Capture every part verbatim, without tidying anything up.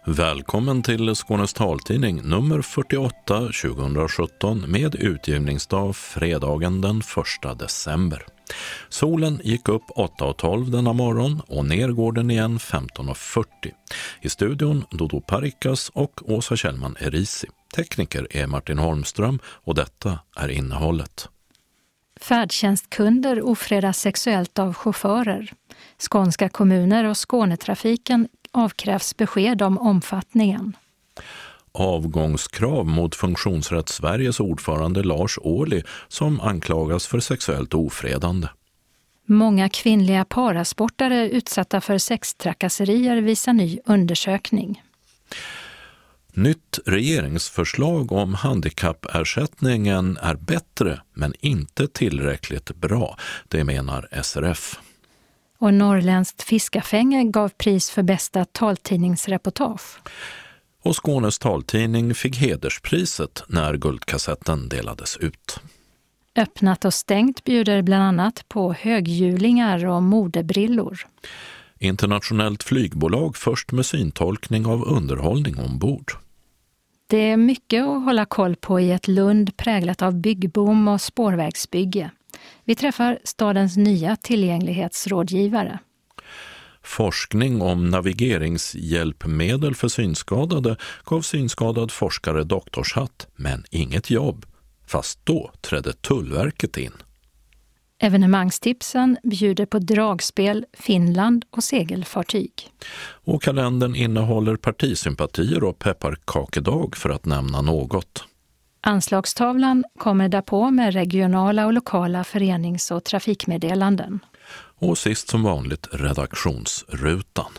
Välkommen till Skånes taltidning nummer fyrtioåtta tjugohundrasjutton med utgivningsdag fredagen den första december. Solen gick upp åtta och tolv denna morgon och ner går den igen femton och fyrtio. I studion Dodo Parikas och Åsa Kjellman Erisi. Tekniker är Martin Holmström och detta är innehållet. Färdtjänstkunder ofredas sexuellt av chaufförer. Skånska kommuner och Skånetrafiken avkrävs besked om omfattningen. Avgångskrav mot Funktionsrätt Sveriges ordförande Lars Ohly som anklagas för sexuellt ofredande. Många kvinnliga parasportare utsatta för sextrakasserier visar ny undersökning. Nytt regeringsförslag om handikappersättningen är bättre men inte tillräckligt bra, det menar S R F. Och Norrländskt fiskafänge gav pris för bästa taltidningsreportage. Och Skånes taltidning fick hederspriset när guldkassetten delades ut. Öppnat och stängt bjuder bland annat på höghjulingar och modebrillor. Internationellt flygbolag först med syntolkning av underhållning ombord. Det är mycket att hålla koll på i ett Lund präglat av byggboom och spårvägsbygge. Vi träffar stadens nya tillgänglighetsrådgivare. Forskning om navigeringshjälpmedel för synskadade gav synskadad forskare doktorshatt, men inget jobb. Fast då trädde Tullverket in. Evenemangstipsen bjuder på dragspel, Finland och segelfartyg. Och kalendern innehåller partisympatier och pepparkakedag för att nämna något. Anslagstavlan kommer därpå med regionala och lokala förenings- och trafikmeddelanden. Och sist som vanligt redaktionsrutan.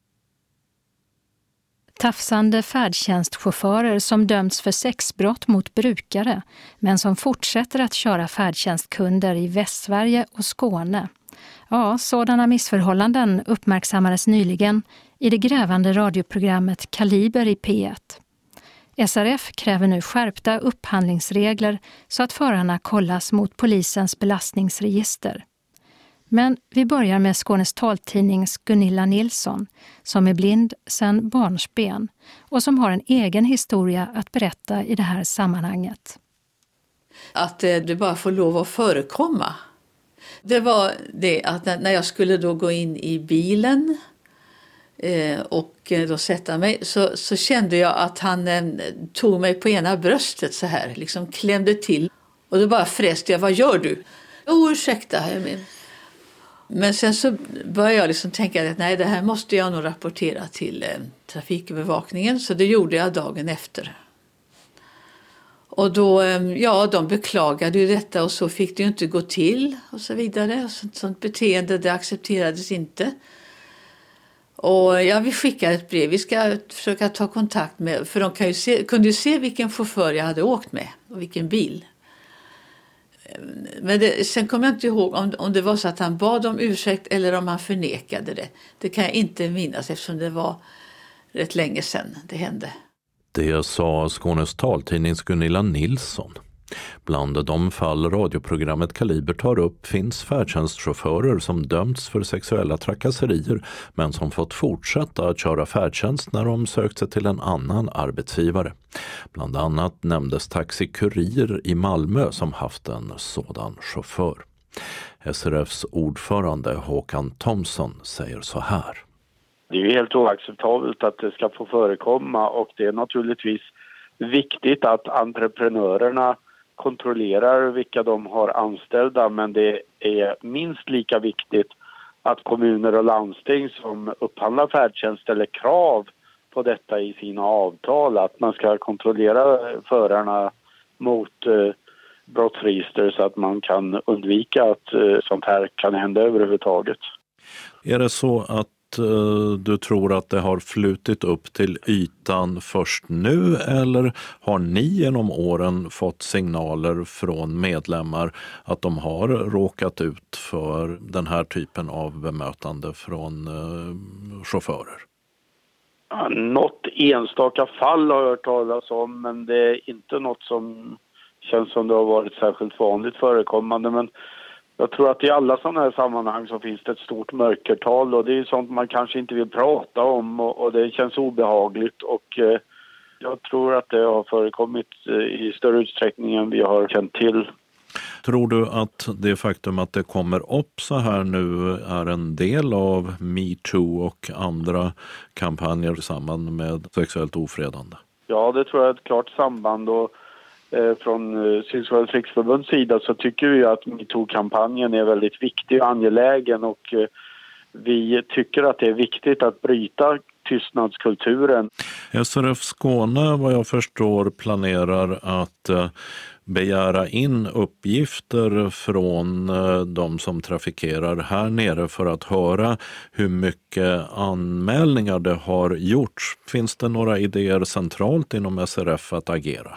Tafsande färdtjänstchaufförer som dömts för sexbrott mot brukare men som fortsätter att köra färdtjänstkunder i Västsverige och Skåne. Ja, sådana missförhållanden uppmärksammades nyligen i det grävande radioprogrammet Kaliber i P ett. S R F kräver nu skärpta upphandlingsregler så att förarna kollas mot polisens belastningsregister. Men vi börjar med Skånes taltidnings Gunilla Nilsson som är blind sedan barnsben och som har en egen historia att berätta i det här sammanhanget. Att det bara får lov att förekomma. Det var det att när jag skulle då gå in i bilen och då sätta mig så, så kände jag att han tog mig på ena bröstet så här, liksom klämde till. Och då bara fräste jag, vad gör du? Åh, ursäkta, jag men... Men sen så började jag liksom tänka att nej, det här måste jag nog rapportera till eh, trafikövervakningen. Så det gjorde jag dagen efter. Och då, eh, ja, de beklagade ju detta och så fick det ju inte gå till och så vidare. Och sånt, sånt beteende, det accepterades inte. Och ja, vi skickade ett brev. Vi ska försöka ta kontakt med, för de kan ju se, kunde ju se vilken chaufför jag hade åkt med och vilken bil. Men det, sen kommer jag inte ihåg om, om det var så att han bad om ursäkt eller om han förnekade det. Det kan jag inte minnas eftersom det var rätt länge sedan det hände. Det sa Skånes taltidnings Gunilla Nilsson. Bland de fall radioprogrammet Kaliber tar upp finns färdtjänstchaufförer som dömts för sexuella trakasserier men som fått fortsätta att köra färdtjänst när de sökt sig till en annan arbetsgivare. Bland annat nämndes Taxi Kurir i Malmö som haft en sådan chaufför. S R F:s ordförande Håkan Thomsson säger så här. Det är ju helt oacceptabelt att det ska få förekomma och det är naturligtvis viktigt att entreprenörerna kontrollerar vilka de har anställda, men det är minst lika viktigt att kommuner och landsting som upphandlar färdtjänst ställer krav på detta i sina avtal, att man ska kontrollera förarna mot eh, brottsregister så att man kan undvika att eh, sånt här kan hända överhuvudtaget. Är det så att du tror att det har flutit upp till ytan först nu eller har ni genom åren fått signaler från medlemmar att de har råkat ut för den här typen av bemötande från eh, chaufförer? Ja, något enstaka fall har jag hört talas om, men det är inte något som känns som det har varit särskilt vanligt förekommande. Men Jag tror att i alla sådana här sammanhang så finns det ett stort mörkertal och det är sånt man kanske inte vill prata om och, och det känns obehagligt och eh, jag tror att det har förekommit eh, i större utsträckning än vi har känt till. Tror du att det faktum att det kommer upp så här nu är en del av MeToo och andra kampanjer i samband med sexuellt ofredande? Ja, det tror jag är ett klart samband och eh, från eh, Synskadades riksförbunds sida så tycker vi att MeToo-kampanjen är väldigt viktig och angelägen och eh, vi tycker att det är viktigt att bryta tystnadskulturen. S R F Skåne, vad jag förstår, planerar att eh, begära in uppgifter från eh, de som trafikerar här nere för att höra hur mycket anmälningar det har gjorts. Finns det några idéer centralt inom S R F att agera?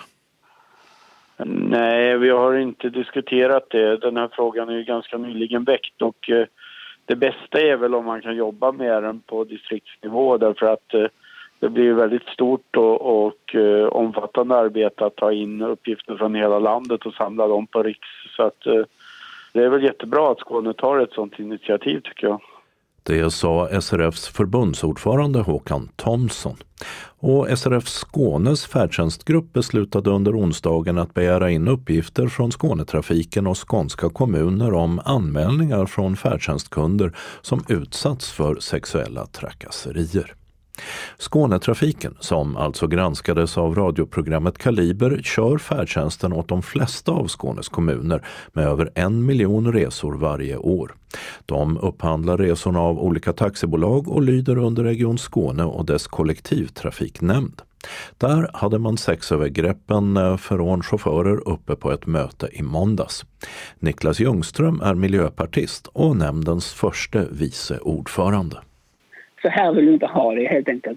Nej, vi har inte diskuterat det. Den här frågan är ju ganska nyligen väckt och eh, det bästa är väl om man kan jobba med den på distriktsnivå därför att eh, det blir väldigt stort och, och eh, omfattande arbete att ta in uppgifter från hela landet och samla dem på riks. Så att, eh, det är väl jättebra att Skåne tar ett sådant initiativ tycker jag. Det sa S R F:s förbundsordförande Håkan Thomsson. Och S R F Skånes färdtjänstgrupp beslutade under onsdagen att begära in uppgifter från Skånetrafiken och skånska kommuner om anmälningar från färdtjänstkunder som utsatts för sexuella trakasserier. Skånetrafiken, som alltså granskades av radioprogrammet Kaliber, kör färdtjänsten åt de flesta av Skånes kommuner med över en miljon resor varje år. De upphandlar resorna av olika taxibolag och lyder under Region Skåne och dess kollektivtrafiknämnd. Där hade man sexövergreppen från chaufförer uppe på ett möte i måndags. Niklas Ljungström är miljöpartist och nämndens första vice ordförande. Så här vill vi inte ha det helt enkelt.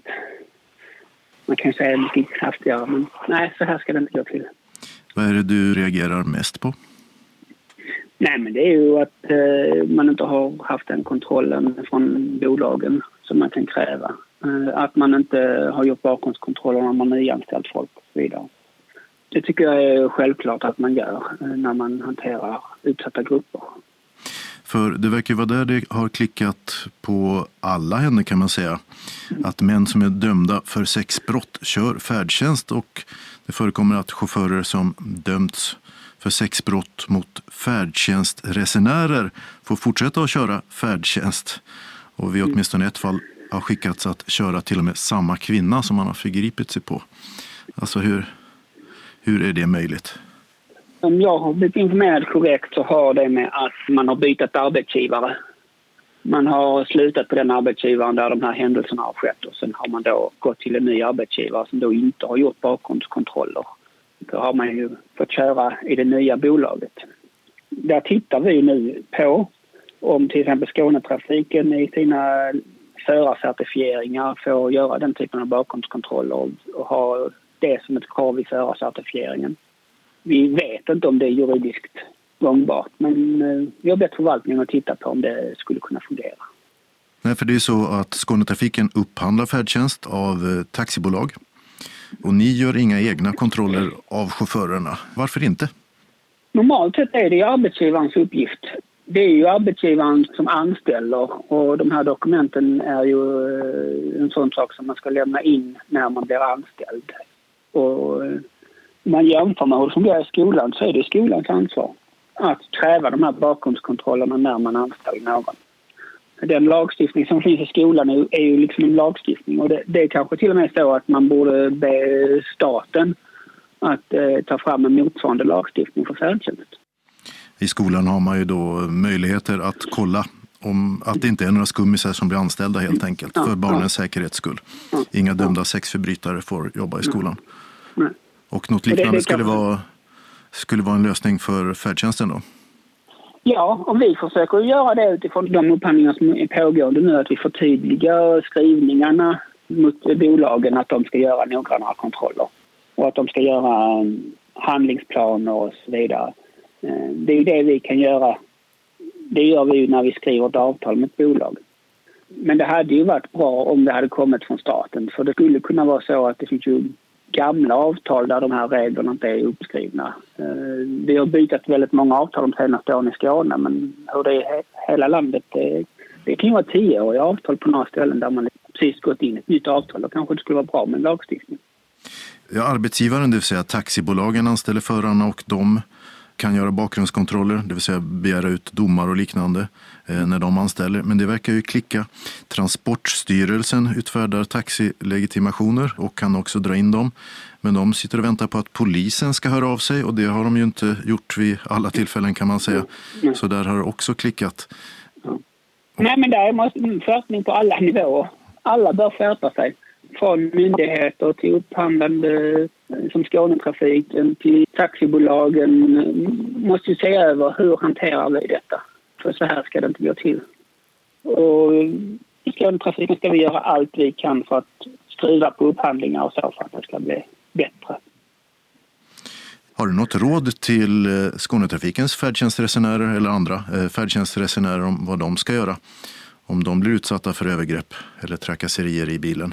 Man kan säga mycket kraftigare, men nej, så här ska det inte gå till. Vad är det du reagerar mest på? Nej, men det är ju att eh, man inte har haft den kontrollen från bolagen som man kan kräva. Eh, att man inte har gjort bakgrundskontroller när man nyanställt folk och så vidare. Det tycker jag är självklart att man gör eh, när man hanterar utsatta grupper. För det verkar vara där det har klickat på alla händer kan man säga. Att män som är dömda för sexbrott kör färdtjänst och det förekommer att chaufförer som dömts för sexbrott mot färdtjänstresenärer får fortsätta att köra färdtjänst. Och vid åtminstone ett fall har skickats att köra till och med samma kvinna som man har förgripit sig på. Alltså hur, hur är det möjligt? Om jag har blivit informerad korrekt så har det med att man har bytt arbetsgivare. Man har slutat på den arbetsgivaren där de här händelserna har skett och sen har man då gått till en ny arbetsgivare som då inte har gjort bakgrundskontroller. Då har man ju fått köra i det nya bolaget. Där tittar vi nu på om till exempel Skånetrafiken i sina förarcertifieringar får göra den typen av bakgrundskontroller och, och ha det som ett krav i förarcertifieringen. Vi vet inte om det är juridiskt gångbart, men vi har bett förvaltningen att titta på om det skulle kunna fungera. Nej, för det är så att Skånetrafiken upphandlar färdtjänst av taxibolag och ni gör inga egna kontroller av chaufförerna. Varför inte? Normalt sett är det arbetsgivarens uppgift. Det är ju arbetsgivaren som anställer och de här dokumenten är ju en sån sak som man ska lämna in när man blir anställd. Och man jämför med hur det fungerar i skolan så är det skolans ansvar att kräva de här bakgrundskontrollerna när man anställer någon. Den lagstiftning som finns i skolan är, är ju liksom en lagstiftning och det, det är kanske till och med så att man borde be staten att eh, ta fram en motsvarande lagstiftning för färdtjänst. I skolan har man ju då möjligheter att kolla om att det inte är några skummisar som blir anställda helt enkelt ja, för barnens ja. säkerhets skull. Ja, Inga dömda ja. sexförbrytare får jobba i skolan. Nej. Och något liknande det, det skulle, vara, skulle vara en lösning för färdtjänsten då? Ja, och vi försöker göra det utifrån de upphandlingar som är pågående nu. Att vi förtydligar skrivningarna mot bolagen att de ska göra noggranna kontroller. Och att de ska göra handlingsplaner och så vidare. Det är det vi kan göra. Det gör vi när vi skriver ett avtal med ett bolag. Men det hade ju varit bra om det hade kommit från staten. För det skulle kunna vara så att det finns ju gamla avtal där de här reglerna inte är uppskrivna. Vi har bytt väldigt många avtal de senaste åren i Skåne, men hur det är hela landet, det, det kan ju vara tioåriga avtal på några ställen där man precis gått in ett nytt avtal. Då kanske det skulle vara bra med lagstiftning. Ja, arbetsgivaren, det vill säga taxibolagen, anställer förarna och de kan göra bakgrundskontroller, det vill säga begära ut domar och liknande eh, när de anställer. Men det verkar ju klicka. Transportstyrelsen utfärdar taxilegitimationer och kan också dra in dem. Men de sitter och väntar på att polisen ska höra av sig och det har de ju inte gjort vid alla tillfällen kan man säga. Så där har det också klickat. Ja. Nej, men det är skärpning på alla nivåer. Alla bör skärpa sig. Från myndigheter till upphandlande som Skånetrafiken till taxibolagen måste ju se över hur hanterar vi detta. För så här ska det inte gå till. Och i Skånetrafiken ska vi göra allt vi kan för att skriva på upphandlingar och så för att det ska bli bättre. Har du något råd till Skånetrafikens färdtjänstresenärer eller andra färdtjänstresenärer om vad de ska göra om de blir utsatta för övergrepp eller trakasserier i bilen?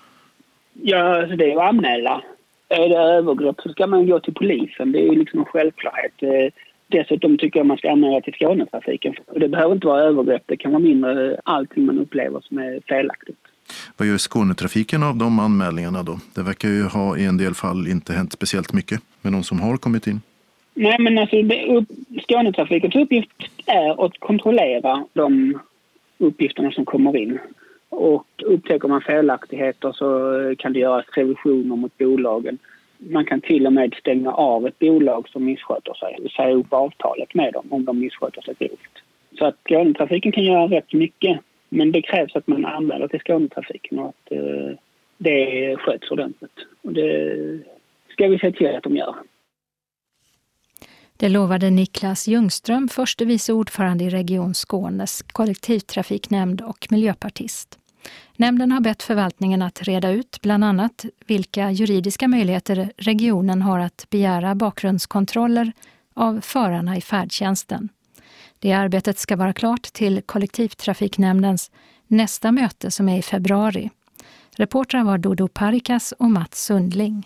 Ja, alltså det är ju att anmäla. Är det övergrepp så ska man gå till polisen. Det är ju liksom en självklarhet. Dessutom tycker jag man ska anmäla till Skånetrafiken. Det behöver inte vara övergrepp. Det kan vara mindre allting man upplever som är felaktigt. Vad gör Skånetrafiken av de anmälningarna då? Det verkar ju ha i en del fall inte hänt speciellt mycket med de som har kommit in. Nej, men alltså det, Skånetrafikens uppgift är att kontrollera de uppgifterna som kommer in. Och upptäcker man felaktigheter så kan det göras revisioner mot bolagen. Man kan till och med stänga av ett bolag som missköter sig och säga upp avtalet med dem om de missköter sig grovt. Så att Skånetrafiken kan göra rätt mycket, men det krävs att man anmäler till Skånetrafiken och att eh, det sköts ordentligt. Och det ska vi se till att de gör. Det lovade Niklas Ljungström, förste vice ordförande i Region Skånes kollektivtrafiknämnd och miljöpartist. Nämnden har bett förvaltningen att reda ut bland annat vilka juridiska möjligheter regionen har att begära bakgrundskontroller av förarna i färdtjänsten. Det arbetet ska vara klart till kollektivtrafiknämndens nästa möte som är i februari. Reportrar var Dodo Parikas och Mats Sundling.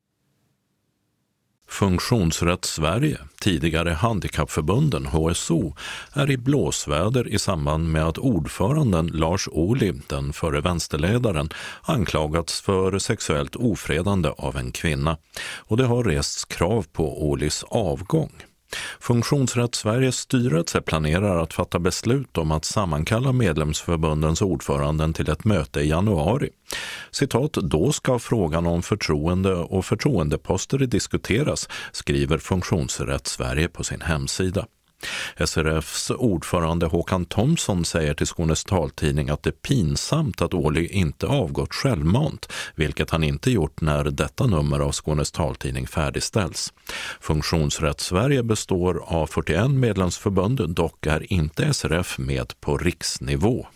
Funktionsrätt Sverige, tidigare Handikappförbunden H S O, är i blåsväder i samband med att ordföranden Lars Ohly, den före vänsterledaren, anklagats för sexuellt ofredande av en kvinna. Och det har rests krav på Ohlys avgång. Funktionsrätt Sveriges styrelse planerar att fatta beslut om att sammankalla medlemsförbundens ordföranden till ett möte i januari. Citat, då ska frågan om förtroende och förtroendeposter diskuteras, skriver Funktionsrätt Sverige på sin hemsida. S R F:s ordförande Håkan Thomsson säger till Skånes taltidning att det är pinsamt att Ohly inte avgått självmant, vilket han inte gjort när detta nummer av Skånes taltidning färdigställs. Funktionsrätt Sverige består av fyrtioett medlemsförbund, dock är inte S R F med på riksnivå.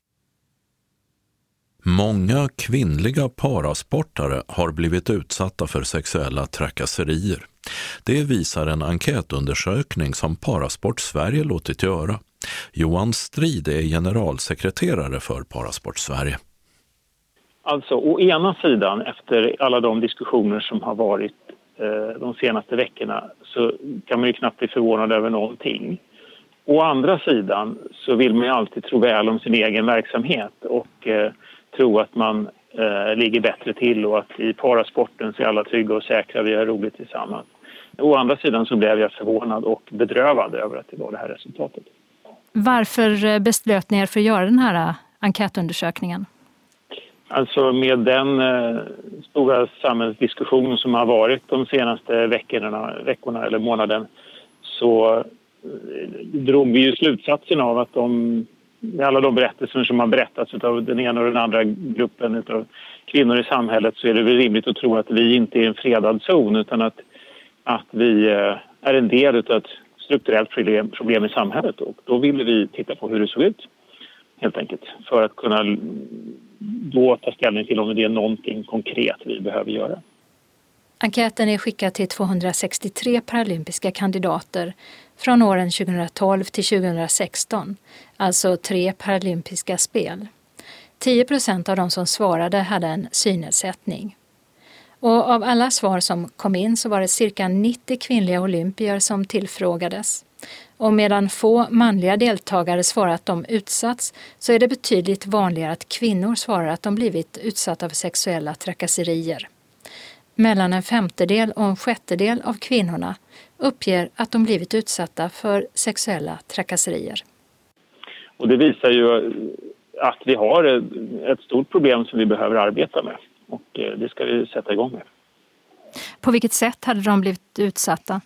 Många kvinnliga parasportare har blivit utsatta för sexuella trakasserier. Det visar en enkätundersökning som Parasport Sverige låtit göra. Johan Strid är generalsekreterare för Parasport Sverige. Alltså, å ena sidan, efter alla de diskussioner som har varit eh, de senaste veckorna, så kan man ju knappt bli förvånad över någonting. Å andra sidan så vill man ju alltid tro väl om sin egen verksamhet och eh, tro att man eh, ligger bättre till och att i parasporten så är alla trygga och säkra, vi har roligt tillsammans. Å andra sidan så blev jag förvånad och bedrövad över att det var det här resultatet. Varför beslöt ni er för att göra den här enkätundersökningen? Alltså med den eh, stora samhällsdiskussionen som har varit de senaste veckorna, veckorna eller månaden, så eh, drog vi ju slutsatsen av att de, med alla de berättelser som har berättats av den ena och den andra gruppen av kvinnor i samhället, så är det väl rimligt att tro att vi inte är en fredad zon utan att, att vi eh, är en del av ett strukturellt problem, problem i samhället. Och då ville vi titta på hur det såg ut, helt enkelt, för att kunna då ta ställning till om det är någonting konkret vi behöver göra. Enkäten är skickad till tvåhundrasextiotre paralympiska kandidater från åren tjugohundratolv till tjugohundrasexton, alltså tre paralympiska spel. tio procent av de som svarade hade en synnedsättning. Och av alla svar som kom in så var det cirka nittio kvinnliga olympier som tillfrågades. Och medan få manliga deltagare svarar att de utsatts så är det betydligt vanligare att kvinnor svarar att de blivit utsatta för sexuella trakasserier. Mellan en femtedel och en sjättedel av kvinnorna uppger att de blivit utsatta för sexuella trakasserier. Och det visar ju att vi har ett stort problem som vi behöver arbeta med. Och det ska vi sätta igång med. På vilket sätt hade de blivit utsatta?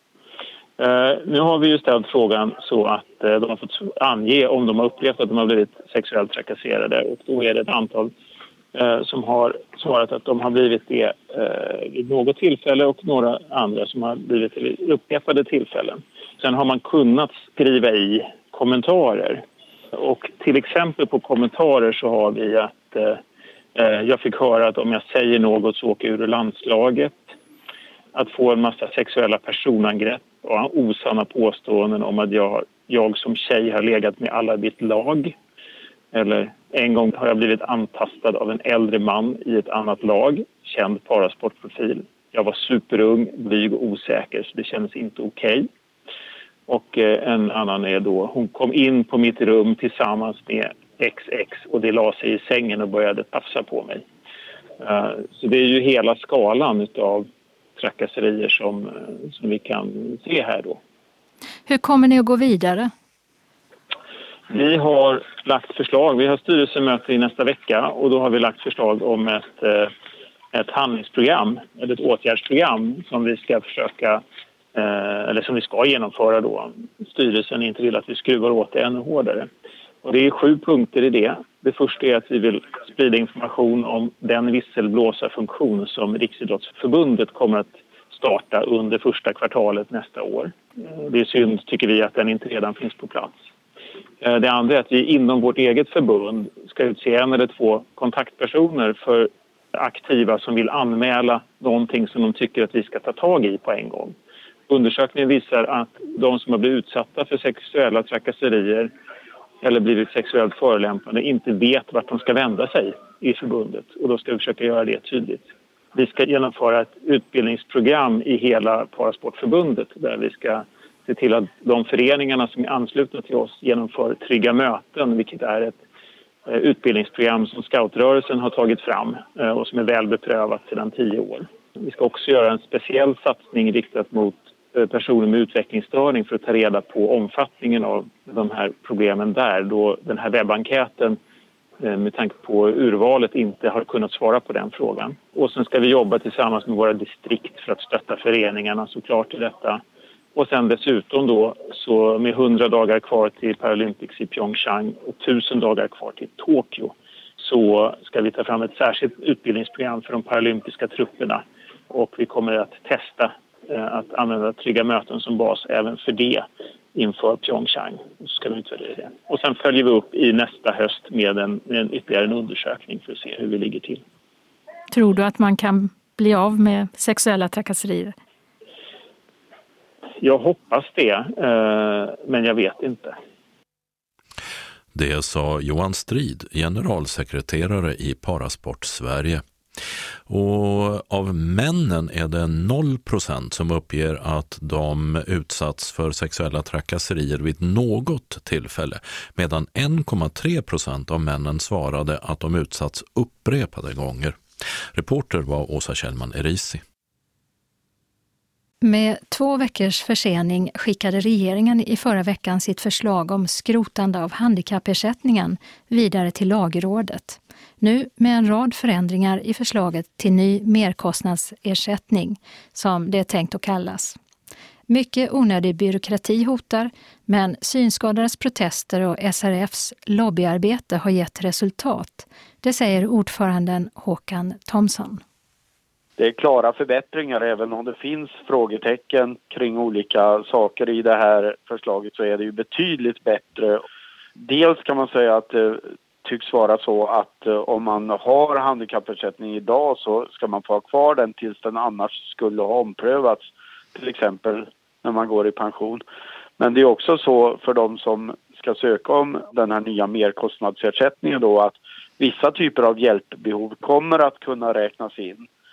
Uh, nu har vi ju ställt frågan så att uh, de har fått ange om de har upplevt att de har blivit sexuellt trakasserade. Och då är det ett antal uh, som har svarat att de har blivit det uh, vid något tillfälle och några andra som har blivit det vid upprepade tillfällen. Sen har man kunnat skriva i kommentarer. Och till exempel på kommentarer så har vi att uh, jag fick höra att om jag säger något så åker jag ur landslaget. Att få en massa sexuella personangrepp och osanna påståenden om att jag, jag som tjej har legat med alla i mitt lag. Eller en gång har jag blivit antastad av en äldre man i ett annat lag, känd parasportprofil. Jag var superung, blyg och osäker så det kändes inte okej. Okay. Och en annan är då, hon kom in på mitt rum tillsammans med X X och det la sig i sängen och började tafsa på mig. Så det är ju hela skalan utav trakasserier som, som vi kan se här då. Hur kommer ni att gå vidare? Vi har lagt förslag, vi har styrelsemöte i nästa vecka och då har vi lagt förslag om ett, ett handlingsprogram, eller ett åtgärdsprogram som vi ska försöka, eller som vi ska genomföra då. Styrelsen inte vill att vi skruvar åt det ännu hårdare. Och det är sju punkter i det. Det första är att vi vill sprida information om den visselblåsarfunktion som Riksidrottsförbundet kommer att starta under första kvartalet nästa år. Det är synd, tycker vi, att den inte redan finns på plats. Det andra är att vi inom vårt eget förbund ska utse en eller två kontaktpersoner för aktiva som vill anmäla någonting som de tycker att vi ska ta tag i på en gång. Undersökningen visar att de som har blivit utsatta för sexuella trakasserier eller blivit sexuellt förolämpande inte vet vart de ska vända sig i förbundet. Och då ska vi försöka göra det tydligt. Vi ska genomföra ett utbildningsprogram i hela Parasportförbundet där vi ska se till att de föreningarna som är anslutna till oss genomför trygga möten, vilket är ett utbildningsprogram som scoutrörelsen har tagit fram och som är väl beprövat sedan tio år. Vi ska också göra en speciell satsning riktat mot personer med utvecklingsstörning för att ta reda på omfattningen av de här problemen där, då den här webbenkäten med tanke på urvalet inte har kunnat svara på den frågan. Och sen ska vi jobba tillsammans med våra distrikt för att stötta föreningarna såklart i detta. Och sen dessutom då så med hundra dagar kvar till Paralympics i Pyeongchang och tusen dagar kvar till Tokyo så ska vi ta fram ett särskilt utbildningsprogram för de paralympiska trupperna och vi kommer att testa att använda trygga möten som bas även för det inför Pyeongchang. Och så ska vi utvärdera det. Och sen följer vi upp i nästa höst med en, med en ytterligare en undersökning för att se hur vi ligger till. Tror du att man kan bli av med sexuella trakasserier? Jag hoppas det, men jag vet inte. Det sa Johan Strid, generalsekreterare i Parasport Sverige. Och av männen är det noll procent som uppger att de utsatts för sexuella trakasserier vid något tillfälle, medan en komma tre procent av männen svarade att de utsatts upprepade gånger. Reporter var Åsa Kjellman Erisi. Med två veckors försening skickade regeringen i förra veckan sitt förslag om skrotande av handikappersättningen vidare till Lagrådet. Nu med en rad förändringar i förslaget till ny merkostnadsersättning, som det är tänkt att kallas. Mycket onödig byråkrati hotar, men synskadades protester och S R F:s lobbyarbete har gett resultat. Det säger ordföranden Håkan Thomsson. Det är klara förbättringar, även om det finns frågetecken kring olika saker i det här förslaget så är det ju betydligt bättre. Dels kan man säga att det tycks vara så att om man har handikappersättning idag så ska man få ha kvar den tills den annars skulle ha omprövats, till exempel när man går i pension. Men det är också så för de som ska söka om den här nya merkostnadsersättningen då att vissa typer av hjälpbehov kommer att kunna räknas in.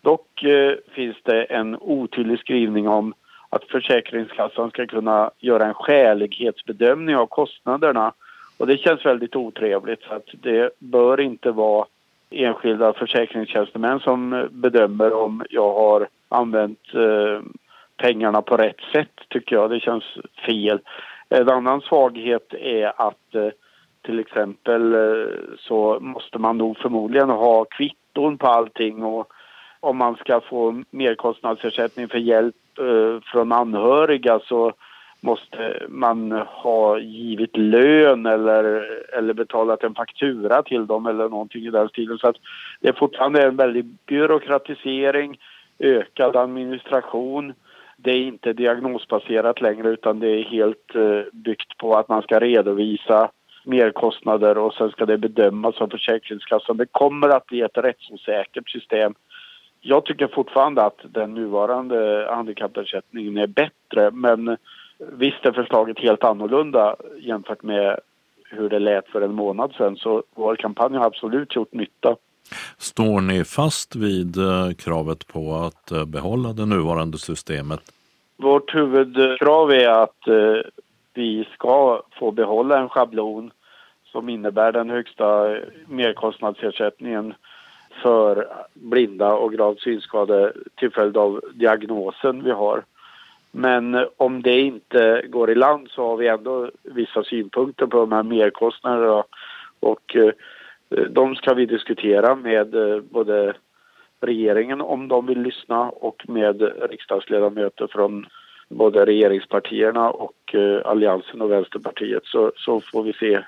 Dock eh, finns det en otydlig skrivning om att Försäkringskassan ska kunna göra en skälighetsbedömning av kostnaderna. Och det känns väldigt otrevligt, så att det bör inte vara enskilda försäkringstjänstemän som bedömer om jag har använt eh, pengarna på rätt sätt, tycker jag. Det känns fel. En annan svaghet är att eh, till exempel eh, så måste man nog förmodligen ha kvitton på allting, och om man ska få merkostnadsersättning för hjälp eh, från anhöriga så måste man ha givit lön eller, eller betalat en faktura till dem eller någonting i den stilen. Så att det är fortfarande en väldig byråkratisering, ökad administration. Det är inte diagnosbaserat längre, utan det är helt eh, byggt på att man ska redovisa merkostnader och sen ska det bedömas av Försäkringskassan. Det kommer att bli ett rättsosäkert system. Jag tycker fortfarande att den nuvarande handikappersättningen är bättre, men visst är förslaget helt annorlunda jämfört med hur det lät för en månad sedan, så vår kampanj har absolut gjort nytta. Står ni fast vid kravet på att behålla det nuvarande systemet? Vårt huvudkrav är att vi ska få behålla en schablon som innebär den högsta merkostnadsersättningen för blinda och gravt synskadade till följd av diagnosen vi har. Men om det inte går i land så har vi ändå vissa synpunkter på de här merkostnaderna, och de ska vi diskutera med både regeringen om de vill lyssna och med riksdagsledamöter från både regeringspartierna och Alliansen och Vänsterpartiet, så, så får vi se.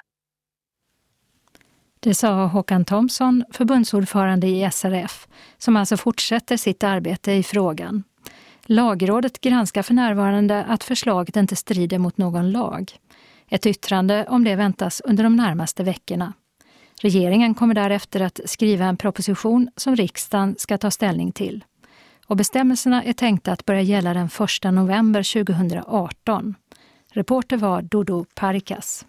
Det sa Håkan Thomsson, förbundsordförande i S R F, som alltså fortsätter sitt arbete i frågan. Lagrådet granskar för närvarande att förslaget inte strider mot någon lag. Ett yttrande om det väntas under de närmaste veckorna. Regeringen kommer därefter att skriva en proposition som riksdagen ska ta ställning till. Och bestämmelserna är tänkta att börja gälla den första november tjugohundraarton. Reporter var Dodo Parikas.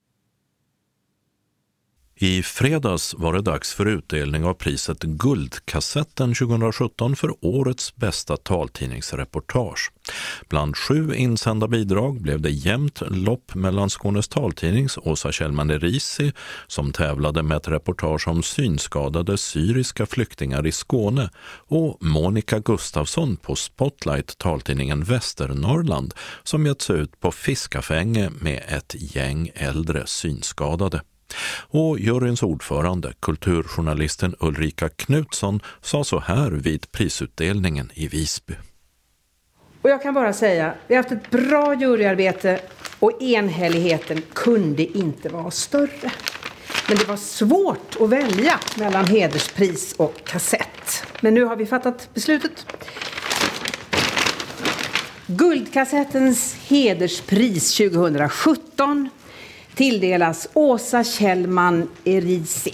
I fredags var det dags för utdelning av priset Guldkassetten tjugosjutton för årets bästa taltidningsreportage. Bland sju insända bidrag blev det jämnt lopp mellan Skånes taltidnings Åsa Kjellman Erisi, som tävlade med ett reportage om synskadade syriska flyktingar i Skåne, och Monica Gustafsson på Spotlight taltidningen Västernorrland, som getts ut på fiskafänge med ett gäng äldre synskadade. Och juryns ordförande, kulturjournalisten Ulrika Knutsson, sa så här vid prisutdelningen i Visby. Och jag kan bara säga, vi har haft ett bra juryarbete och enhälligheten kunde inte vara större. Men det var svårt att välja mellan hederspris och kassett. Men nu har vi fattat beslutet. Guldkassettens hederspris tjugosjutton tilldelas Åsa Kjellman Erisi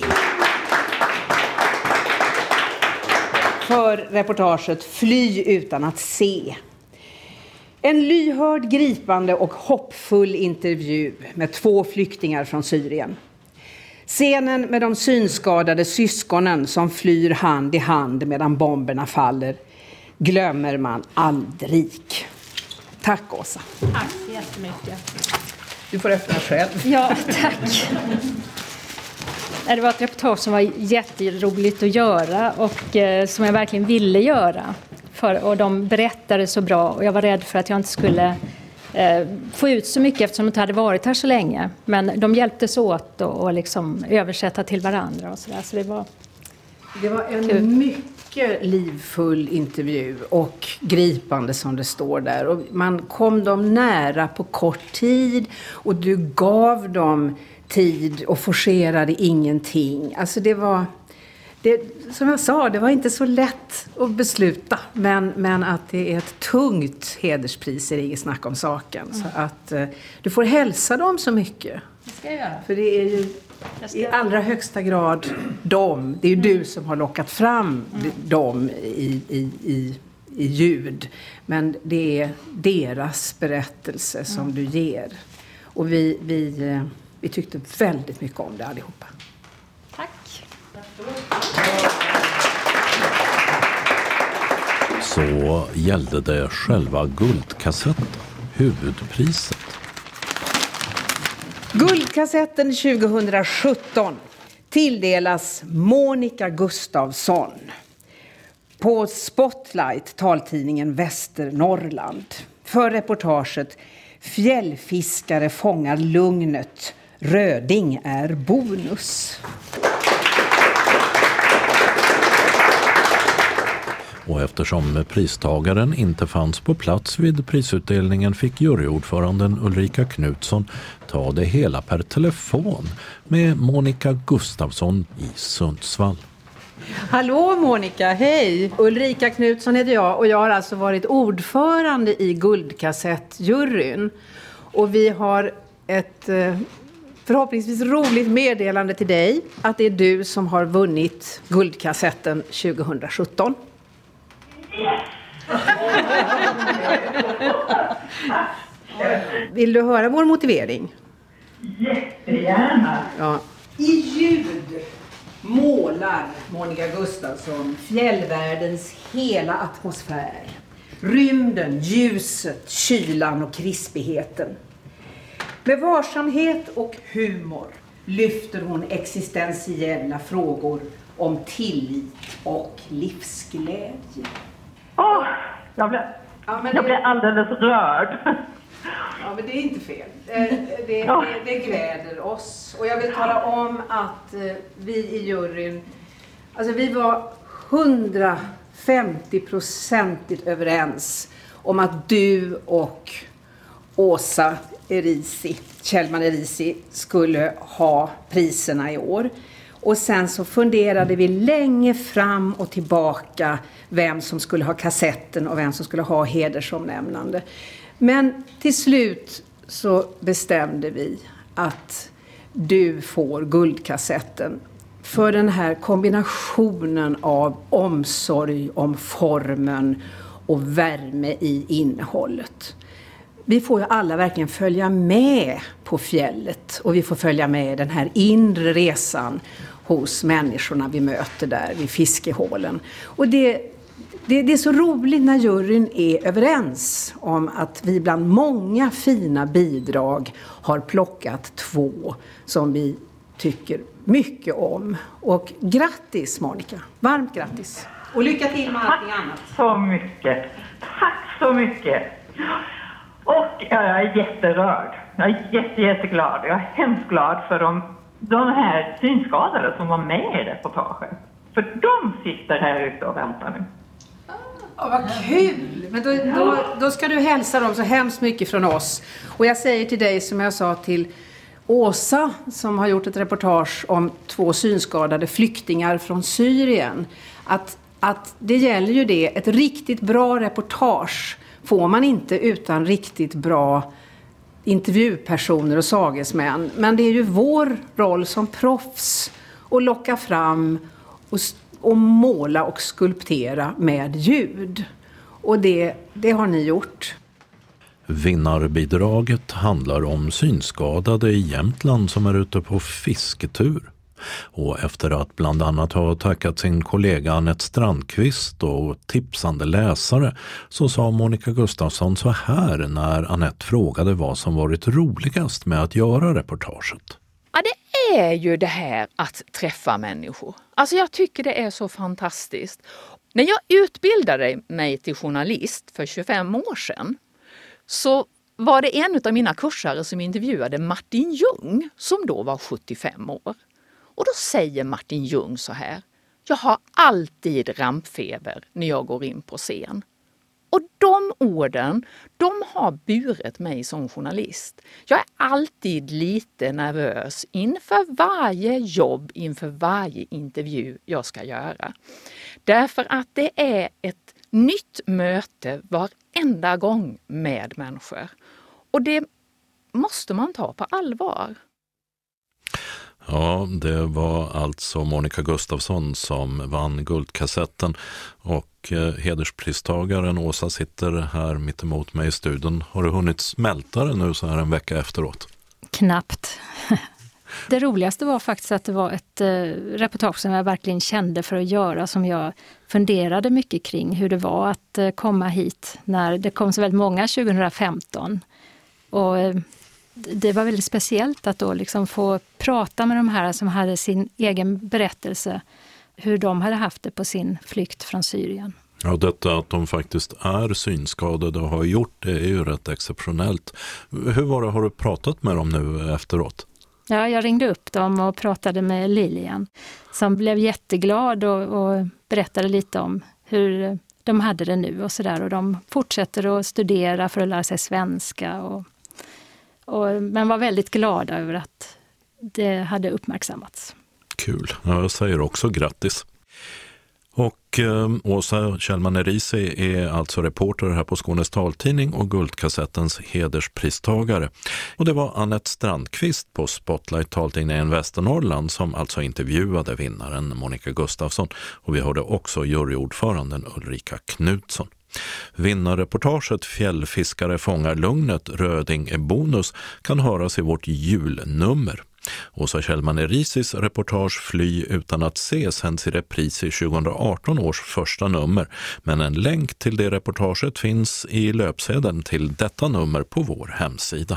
för reportaget Fly utan att se. En lyhörd, gripande och hoppfull intervju med två flyktingar från Syrien. Scenen med de synskadade syskonen som flyr hand i hand medan bomberna faller glömmer man aldrig. Tack Åsa. Tack så jättemycket. Du får öppna själv. Ja, tack. Det var ett reportage som var jätteroligt att göra och eh, som jag verkligen ville göra. För, och de berättade så bra och jag var rädd för att jag inte skulle eh, få ut så mycket eftersom de inte hade varit här så länge. Men de hjälptes åt och, och liksom översätta till varandra och sådär. Så det var, det var en kul. Mycket livfull intervju och gripande som det står där. Och man kom dem nära på kort tid och du gav dem tid och forcerade ingenting. Alltså det var, det, som jag sa, det var inte så lätt att besluta. Men, men att det är ett tungt hederspris är det inget snack om saken. Mm. Så att uh, du får hälsa dem så mycket. Det ska jag göra. För det är ju i allra högsta grad dem. Det är ju mm. du som har lockat fram mm. dem i, i, i, i ljud. Men det är deras berättelse mm. som du ger. Och vi, vi, vi tyckte väldigt mycket om det allihopa. Tack. så gällde det själva guldkassetten, huvudpriset. Guldkassetten tjugohundrasjutton tilldelas Monica Gustafsson på Spotlight, taltidningen Västernorrland, för reportaget Fjällfiskare fångar lugnet, röding är bonus. Och eftersom pristagaren inte fanns på plats vid prisutdelningen fick juryordföranden Ulrika Knutsson ta det hela per telefon med Monica Gustafsson i Sundsvall. Hallå Monica, hej! Ulrika Knutsson heter jag och jag har alltså varit ordförande i guldkassettjuryn. Och vi har ett eh, förhoppningsvis roligt meddelande till dig att det är du som har vunnit guldkassetten tjugohundrasjutton. Vill du höra vår motivering? Jättegärna. Ja. I ljud målar Monica Gustafsson fjällvärldens hela atmosfär. Rymden, ljuset, kylan och krispigheten. Med varsamhet och humor lyfter hon existentiella frågor om tillit och livsglädje. Åh, oh, jag blev, ja, jag det, blev alldeles rörd. Ja, men det är inte fel. Det, det, det, det gläder oss. Och jag vill tala om att vi i juryn, alltså vi var hundrafemtio procentigt överens om att du och Åsa Erisi, Kjellman Erisi, skulle ha priserna i år. Och sen så funderade vi länge fram och tillbaka vem som skulle ha kassetten och vem som skulle ha hedersomnämnande. Men till slut så bestämde vi att du får guldkassetten för den här kombinationen av omsorg om formen och värme i innehållet. Vi får ju alla verkligen följa med på fjället och vi får följa med den här inre resan hos människorna vi möter där vid fiskehålen. Och det, det, det är så roligt när juryn är överens om att vi bland många fina bidrag har plockat två som vi tycker mycket om. Och grattis Monica, varmt grattis. Och lycka till med allting annat. Tack så mycket, tack så mycket. Och jag är jätterörd, jag är jätte, jätteglad, jag är hemskt glad för de, de här synskadade som var med i reportaget. För de sitter här ute och väntar nu. Ja, vad kul! Men då, då, då ska du hälsa dem så hemskt mycket från oss. Och jag säger till dig som jag sa till Åsa som har gjort ett reportage om två synskadade flyktingar från Syrien. Att, att det gäller ju det, ett riktigt bra reportage får man inte utan riktigt bra intervjupersoner och sagesmän. Men det är ju vår roll som proffs att locka fram och, och måla och skulptera med ljud. Och det, det har ni gjort. Vinnarbidraget handlar om synskadade i Jämtland som är ute på fisketur. Och efter att bland annat ha tackat sin kollega Annette Strandqvist och tipsande läsare så sa Monica Gustafsson så här när Annette frågade vad som varit roligast med att göra reportaget. Ja, det är ju det här att träffa människor. Alltså jag tycker det är så fantastiskt. När jag utbildade mig till journalist för tjugofem år sedan så var det en av mina kursare som intervjuade Martin Ljung som då var sjuttiofem år. Och då säger Martin Ljung så här: jag har alltid rampfeber när jag går in på scen. Och de orden, de har burit mig som journalist. Jag är alltid lite nervös inför varje jobb, inför varje intervju jag ska göra. Därför att det är ett nytt möte varenda gång med människor. Och det måste man ta på allvar. Ja, det var alltså Monica Gustafsson som vann guldkassetten och eh, hederspristagaren Åsa sitter här mitt emot mig i studion. Har du hunnit smälta det nu så här en vecka efteråt? Knappt. Det roligaste var faktiskt att det var ett eh, reportage som jag verkligen kände för att göra, som jag funderade mycket kring hur det var att eh, komma hit när det kom så väldigt många tjugohundrafemton. Och eh, det var väldigt speciellt att då liksom få prata med de här som hade sin egen berättelse, hur de hade haft det på sin flykt från Syrien. Ja, detta att de faktiskt är synskadade och har gjort det är ju rätt exceptionellt. Hur var det, har du pratat med dem nu efteråt? Ja, jag ringde upp dem och pratade med Lilian som blev jätteglad och, och berättade lite om hur de hade det nu och sådär. Och de fortsätter att studera för att lära sig svenska och, och, men var väldigt glada över att det hade uppmärksammats. Kul, ja, jag säger också grattis. Och eh, Åsa Kjellman Erisi är alltså reporter här på Skånes taltidning och Guldkassettens hederspristagare. Och det var Annette Strandqvist på Spotlight taltidningen Västernorrland som alltså intervjuade vinnaren Monica Gustafsson. Och vi hörde också juryordföranden Ulrika Knutsson. Vinnarreportaget Fjällfiskare fångar lugnet, Röding är bonus kan höras i vårt julnummer. Åsa Kjellman Erisis reportage Fly utan att se sänds i repris i tjugohundraarton års första nummer, men en länk till det reportaget finns i löpsedeln till detta nummer på vår hemsida.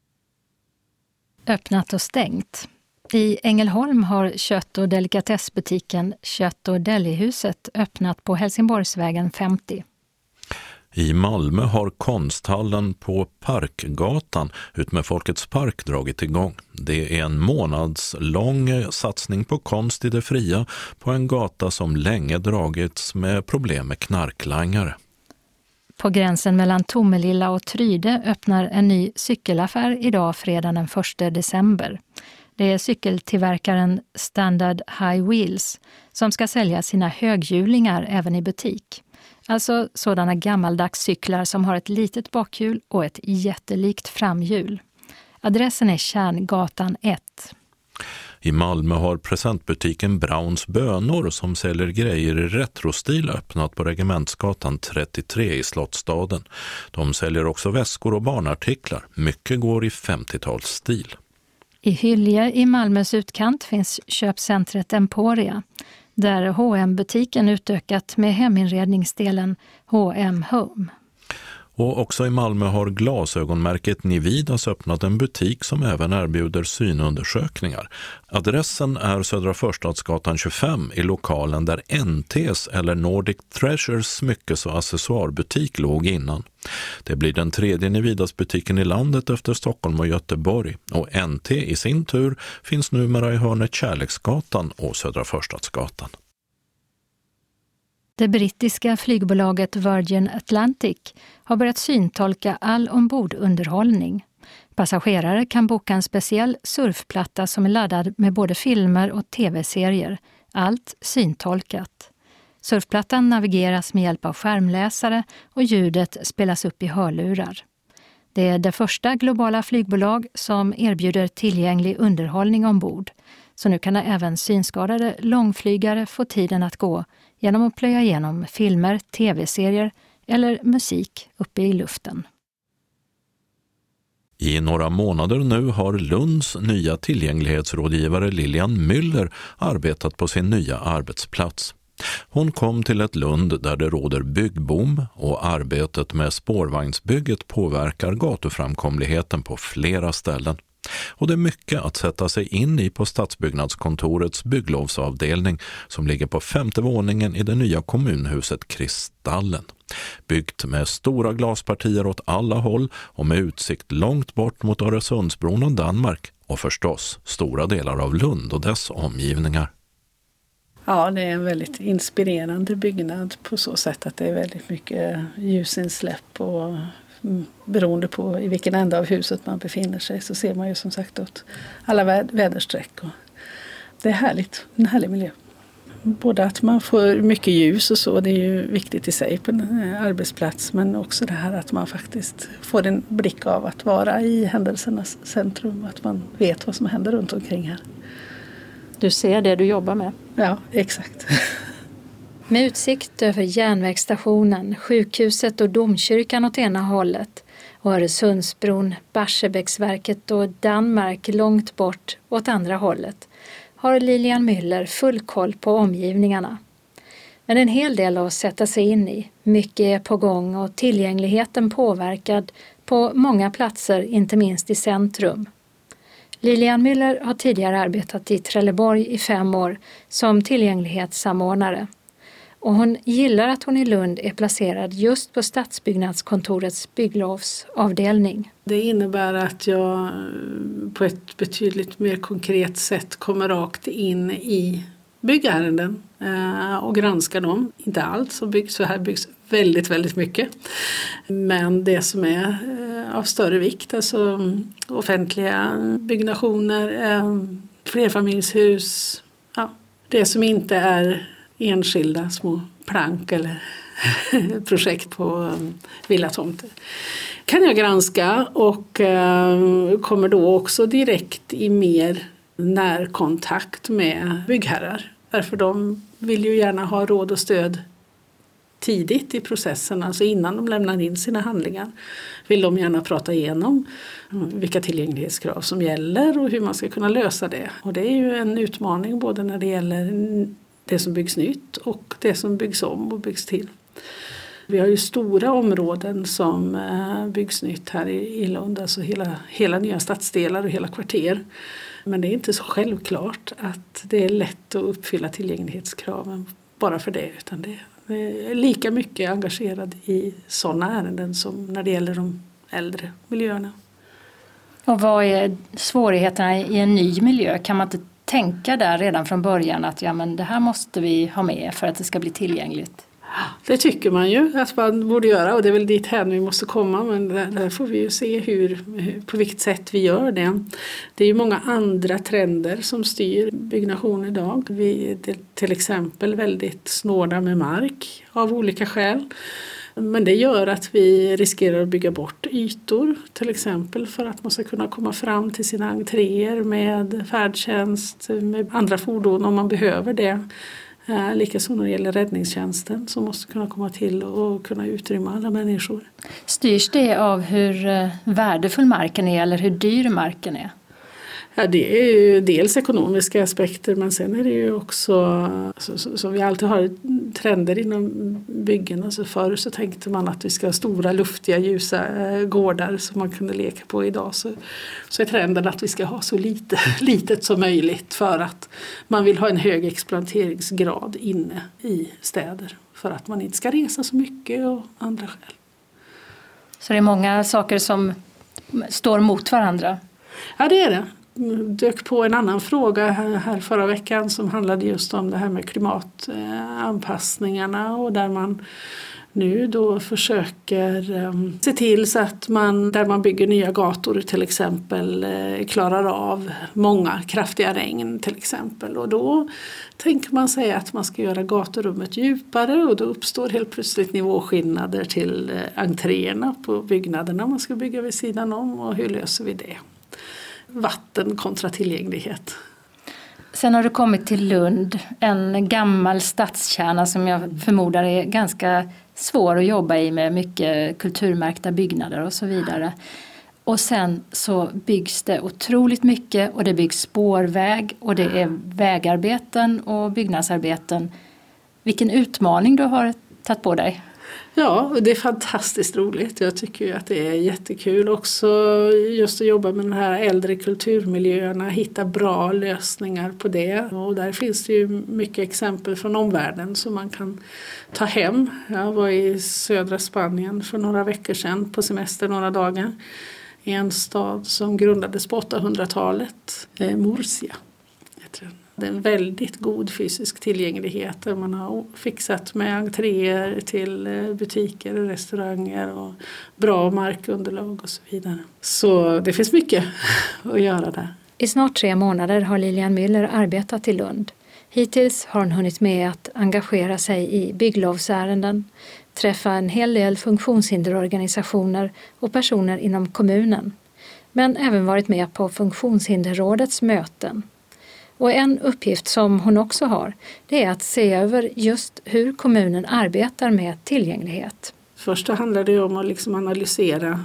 Öppnat och stängt. I Ängelholm har kött- och delikatessbutiken Kött- och Delihuset öppnat på Helsingborgsvägen femtio. I Malmö har konsthallen på Parkgatan ut med Folkets park dragit igång. Det är en månadslång satsning på konst i det fria på en gata som länge dragits med problem med knarklangare. På gränsen mellan Tomelilla och Tryde öppnar en ny cykelaffär idag fredag den första december. Det är cykeltillverkaren Standard High Wheels som ska sälja sina höghjulingar även i butik. Alltså sådana gammaldags cyklar som har ett litet bakhjul och ett jättelikt framhjul. Adressen är Kärngatan ett. I Malmö har presentbutiken Browns Bönor som säljer grejer i retrostil öppnat på Regementsgatan trettiotre i Slottsstaden. De säljer också väskor och barnartiklar. Mycket går i femtiotalsstil. I Hylje i Malmös utkant finns köpcentret Emporia, där H och M-butiken utökat med heminredningsdelen H och M Home. Och också i Malmö har glasögonmärket Nividas öppnat en butik som även erbjuder synundersökningar. Adressen är Södra Förstadsgatan tjugofem i lokalen där N T:s eller Nordic Treasures smyckes- och accessoarbutik låg innan. Det blir den tredje Nividas-butiken i landet efter Stockholm och Göteborg. Och N T i sin tur finns numera i hörnet Kärleksgatan och Södra Förstadsgatan. Det brittiska flygbolaget Virgin Atlantic har börjat syntolka all ombordunderhållning. Passagerare kan boka en speciell surfplatta som är laddad med både filmer och tv-serier. Allt syntolkat. Surfplattan navigeras med hjälp av skärmläsare och ljudet spelas upp i hörlurar. Det är det första globala flygbolag som erbjuder tillgänglig underhållning ombord. Så nu kan även synskadade långflygare få tiden att gå genom att plöja igenom filmer, tv-serier eller musik uppe i luften. I några månader nu har Lunds nya tillgänglighetsrådgivare Lilian Müller arbetat på sin nya arbetsplats. Hon kom till ett Lund där det råder byggboom och arbetet med spårvagnsbygget påverkar gatuframkomligheten på flera ställen. Och det är mycket att sätta sig in i på Stadsbyggnadskontorets bygglovsavdelning som ligger på femte våningen i det nya kommunhuset Kristallen. Byggt med stora glaspartier åt alla håll och med utsikt långt bort mot Öresundsbron och Danmark och förstås stora delar av Lund och dess omgivningar. Ja, det är en väldigt inspirerande byggnad på så sätt att det är väldigt mycket ljusinsläpp och beroende på i vilken ända av huset man befinner sig så ser man ju som sagt åt alla väderstreck. Och det är härligt, en härlig miljö. Både att man får mycket ljus och så, det är ju viktigt i sig på en arbetsplats, men också det här att man faktiskt får en blick av att vara i händelsernas centrum, att man vet vad som händer runt omkring här. Du ser det du jobbar med? Ja, exakt. Med utsikt över järnvägsstationen, sjukhuset och domkyrkan åt ena hållet Och Öresundsbron, Barsebäcksverket och Danmark långt bort åt andra hållet har Lilian Müller full koll på omgivningarna. Men en hel del att sätta sig in i, mycket är på gång och tillgängligheten påverkad på många platser, inte minst i centrum. Lilian Müller har tidigare arbetat i Trelleborg i fem år som tillgänglighetssamordnare. Och hon gillar att hon i Lund är placerad just på Stadsbyggnadskontorets bygglovsavdelning. Det innebär att jag på ett betydligt mer konkret sätt kommer rakt in i byggärenden och granskar dem. Inte allt som byggs, för här byggs väldigt, väldigt mycket. Men det som är av större vikt, alltså offentliga byggnationer, flerfamiljshus, ja, det som inte är enskilda små plank eller projekt på villatomter kan jag granska och eh, kommer då också direkt i mer närkontakt med byggherrar. Därför de vill ju gärna ha råd och stöd tidigt i processen, alltså innan de lämnar in sina handlingar vill de gärna prata igenom vilka tillgänglighetskrav som gäller och hur man ska kunna lösa det. Och det är ju en utmaning både när det gäller det som byggs nytt och det som byggs om och byggs till. Vi har ju stora områden som byggs nytt här i Lund, alltså hela, hela nya stadsdelar och hela kvarter. Men det är inte så självklart att det är lätt att uppfylla tillgänglighetskraven bara för det, utan det är lika mycket engagerad i sådana ärenden som när det gäller de äldre miljöerna. Och vad är svårigheterna i en ny miljö? Kan man inte tänka där redan från början att ja, men det här måste vi ha med för att det ska bli tillgängligt? Det tycker man ju att man borde göra och det är väl dit här vi måste komma, men där, där får vi ju se hur, på vilket sätt vi gör det. Det är ju många andra trender som styr byggnation idag. Vi är till exempel väldigt snåla med mark av olika skäl. Men det gör att vi riskerar att bygga bort ytor, till exempel för att man ska kunna komma fram till sina entréer med färdtjänst, med andra fordon om man behöver det. Likaså när det gäller räddningstjänsten som måste kunna komma till och kunna utrymma alla människor. Styrs det av hur värdefull marken är eller hur dyr marken är? Ja, det är ju dels ekonomiska aspekter, men sen är det ju också som vi alltid har trender inom byggen. Alltså förr så tänkte man att vi ska ha stora, luftiga, ljusa gårdar som man kunde leka på. Idag så, så är trenden att vi ska ha så lite, litet som möjligt för att man vill ha en hög exploateringsgrad inne i städer för att man inte ska resa så mycket och andra skäl. Så det är många saker som står mot varandra? Ja, det är det. Dök på en annan fråga här förra veckan som handlade just om det här med klimatanpassningarna och där man nu då försöker se till så att man där man bygger nya gator till exempel klarar av många kraftiga regn till exempel, och då tänker man sig att man ska göra gaturummet djupare och då uppstår helt plötsligt nivåskillnader till entréerna på byggnaderna man ska bygga vid sidan om, och hur löser vi det? Vatten kontra tillgänglighet. Sen har du kommit till Lund, en gammal stadskärna som jag förmodar är ganska svår att jobba i med mycket kulturmärkta byggnader och så vidare. Och sen så byggs det otroligt mycket och det byggs spårväg och det är vägarbeten och byggnadsarbeten. Vilken utmaning du har tagit på dig. Ja, det är fantastiskt roligt. Jag tycker ju att det är jättekul också just att jobba med de här äldre kulturmiljöerna, hitta bra lösningar på det. Och där finns det ju mycket exempel från omvärlden som man kan ta hem. Jag var i södra Spanien för några veckor sedan på semester några dagar i en stad som grundades på åttahundratalet, Murcia. Det är en väldigt god fysisk tillgänglighet där man har fixat med entréer till butiker, restauranger och bra markunderlag och så vidare. Så det finns mycket att göra där. I snart tre månader har Lilian Müller arbetat i Lund. Hittills har hon hunnit med att engagera sig i bygglovsärenden, träffa en hel del funktionshinderorganisationer och personer inom kommunen, men även varit med på Funktionshinderrådets möten. Och en uppgift som hon också har, det är att se över just hur kommunen arbetar med tillgänglighet. Först handlar det om att liksom analysera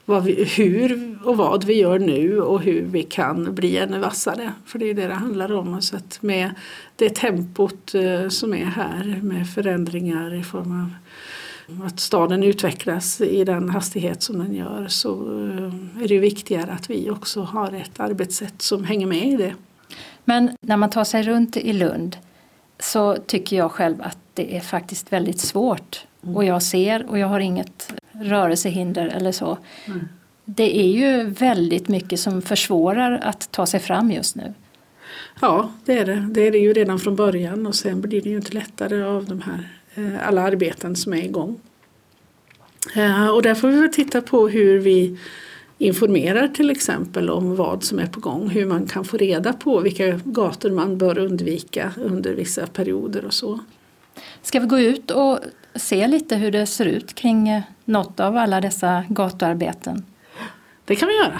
vad vi, hur och vad vi gör nu och hur vi kan bli ännu vassare. För det är det det handlar om. Så att med det tempot som är här med förändringar i form av att staden utvecklas i den hastighet som den gör, så är det viktigare att vi också har ett arbetssätt som hänger med i det. Men när man tar sig runt i Lund så tycker jag själv att det är faktiskt väldigt svårt. Mm. Och jag ser, och jag har inget rörelsehinder eller så. Mm. Det är ju väldigt mycket som försvårar att ta sig fram just nu. Ja, det är det. Det är det ju redan från början, och sen blir det ju inte lättare av de här alla arbeten som är igång. Och där får vi väl titta på hur vi informerar till exempel om vad som är på gång. Hur man kan få reda på vilka gator man bör undvika under vissa perioder och så. Ska vi gå ut och se lite hur det ser ut kring något av alla dessa gatuarbeten? Det kan vi göra.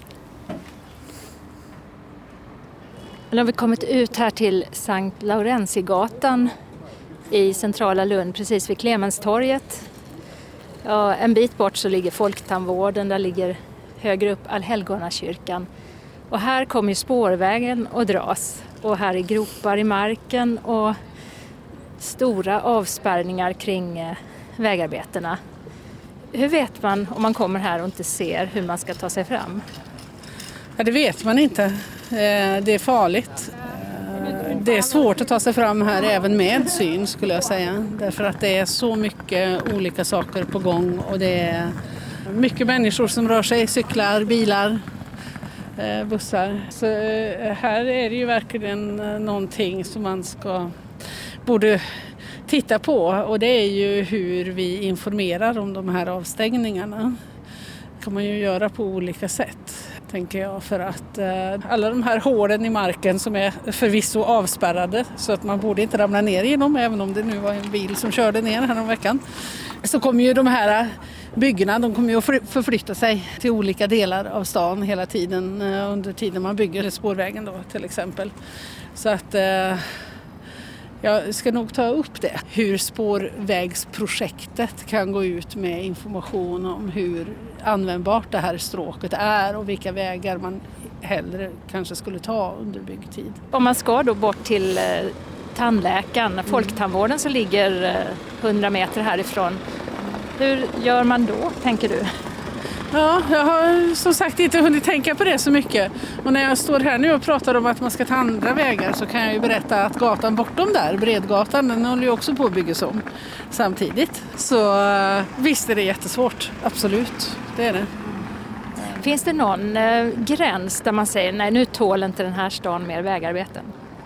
Nu har vi kommit ut här till Sankt Laurentiusgatan i centrala Lund, precis vid Clemenstorget. Ja, en bit bort så ligger Folktandvården, där ligger högre upp Allhelgonakyrkan. Och här kommer ju spårvägen att dras. Och här är gropar i marken och stora avspärrningar kring eh, vägarbetena. Hur vet man om man kommer här och inte ser hur man ska ta sig fram? Ja, det vet man inte. Eh, det är farligt. Det är svårt att ta sig fram här även med syn, skulle jag säga. Därför att det är så mycket olika saker på gång, och det är mycket människor som rör sig, cyklar, bilar, bussar. Så här är det ju verkligen någonting som man ska borde titta på, och det är ju hur vi informerar om de här avstängningarna. Det kan man ju göra på olika sätt, tänker jag, för att eh, alla de här hålen i marken som är förvisso avspärrade, så att man borde inte ramla ner i dem, även om det nu var en bil som körde ner här om veckan, så kommer ju de här byggena, de kommer ju att förflytta sig till olika delar av stan hela tiden eh, under tiden man bygger spårvägen då, till exempel. Så att eh, jag ska nog ta upp det, hur spårvägsprojektet kan gå ut med information om hur användbart det här stråket är och vilka vägar man hellre kanske skulle ta under byggtid. Om man ska då bort till eh, tandläkaren, mm. Folktandvården, så ligger eh, hundra meter härifrån. Hur gör man då, tänker du? Ja, jag har som sagt inte hunnit tänka på det så mycket. Och när jag står här nu och pratar om att man ska ta andra vägar, så kan jag ju berätta att gatan bortom där, Bredgatan, den håller ju också på att byggas om samtidigt. Så visst är det jättesvårt, absolut, det är det. Finns det någon eh, gräns där man säger nej, nu tål inte den här stan mer vägarbeten?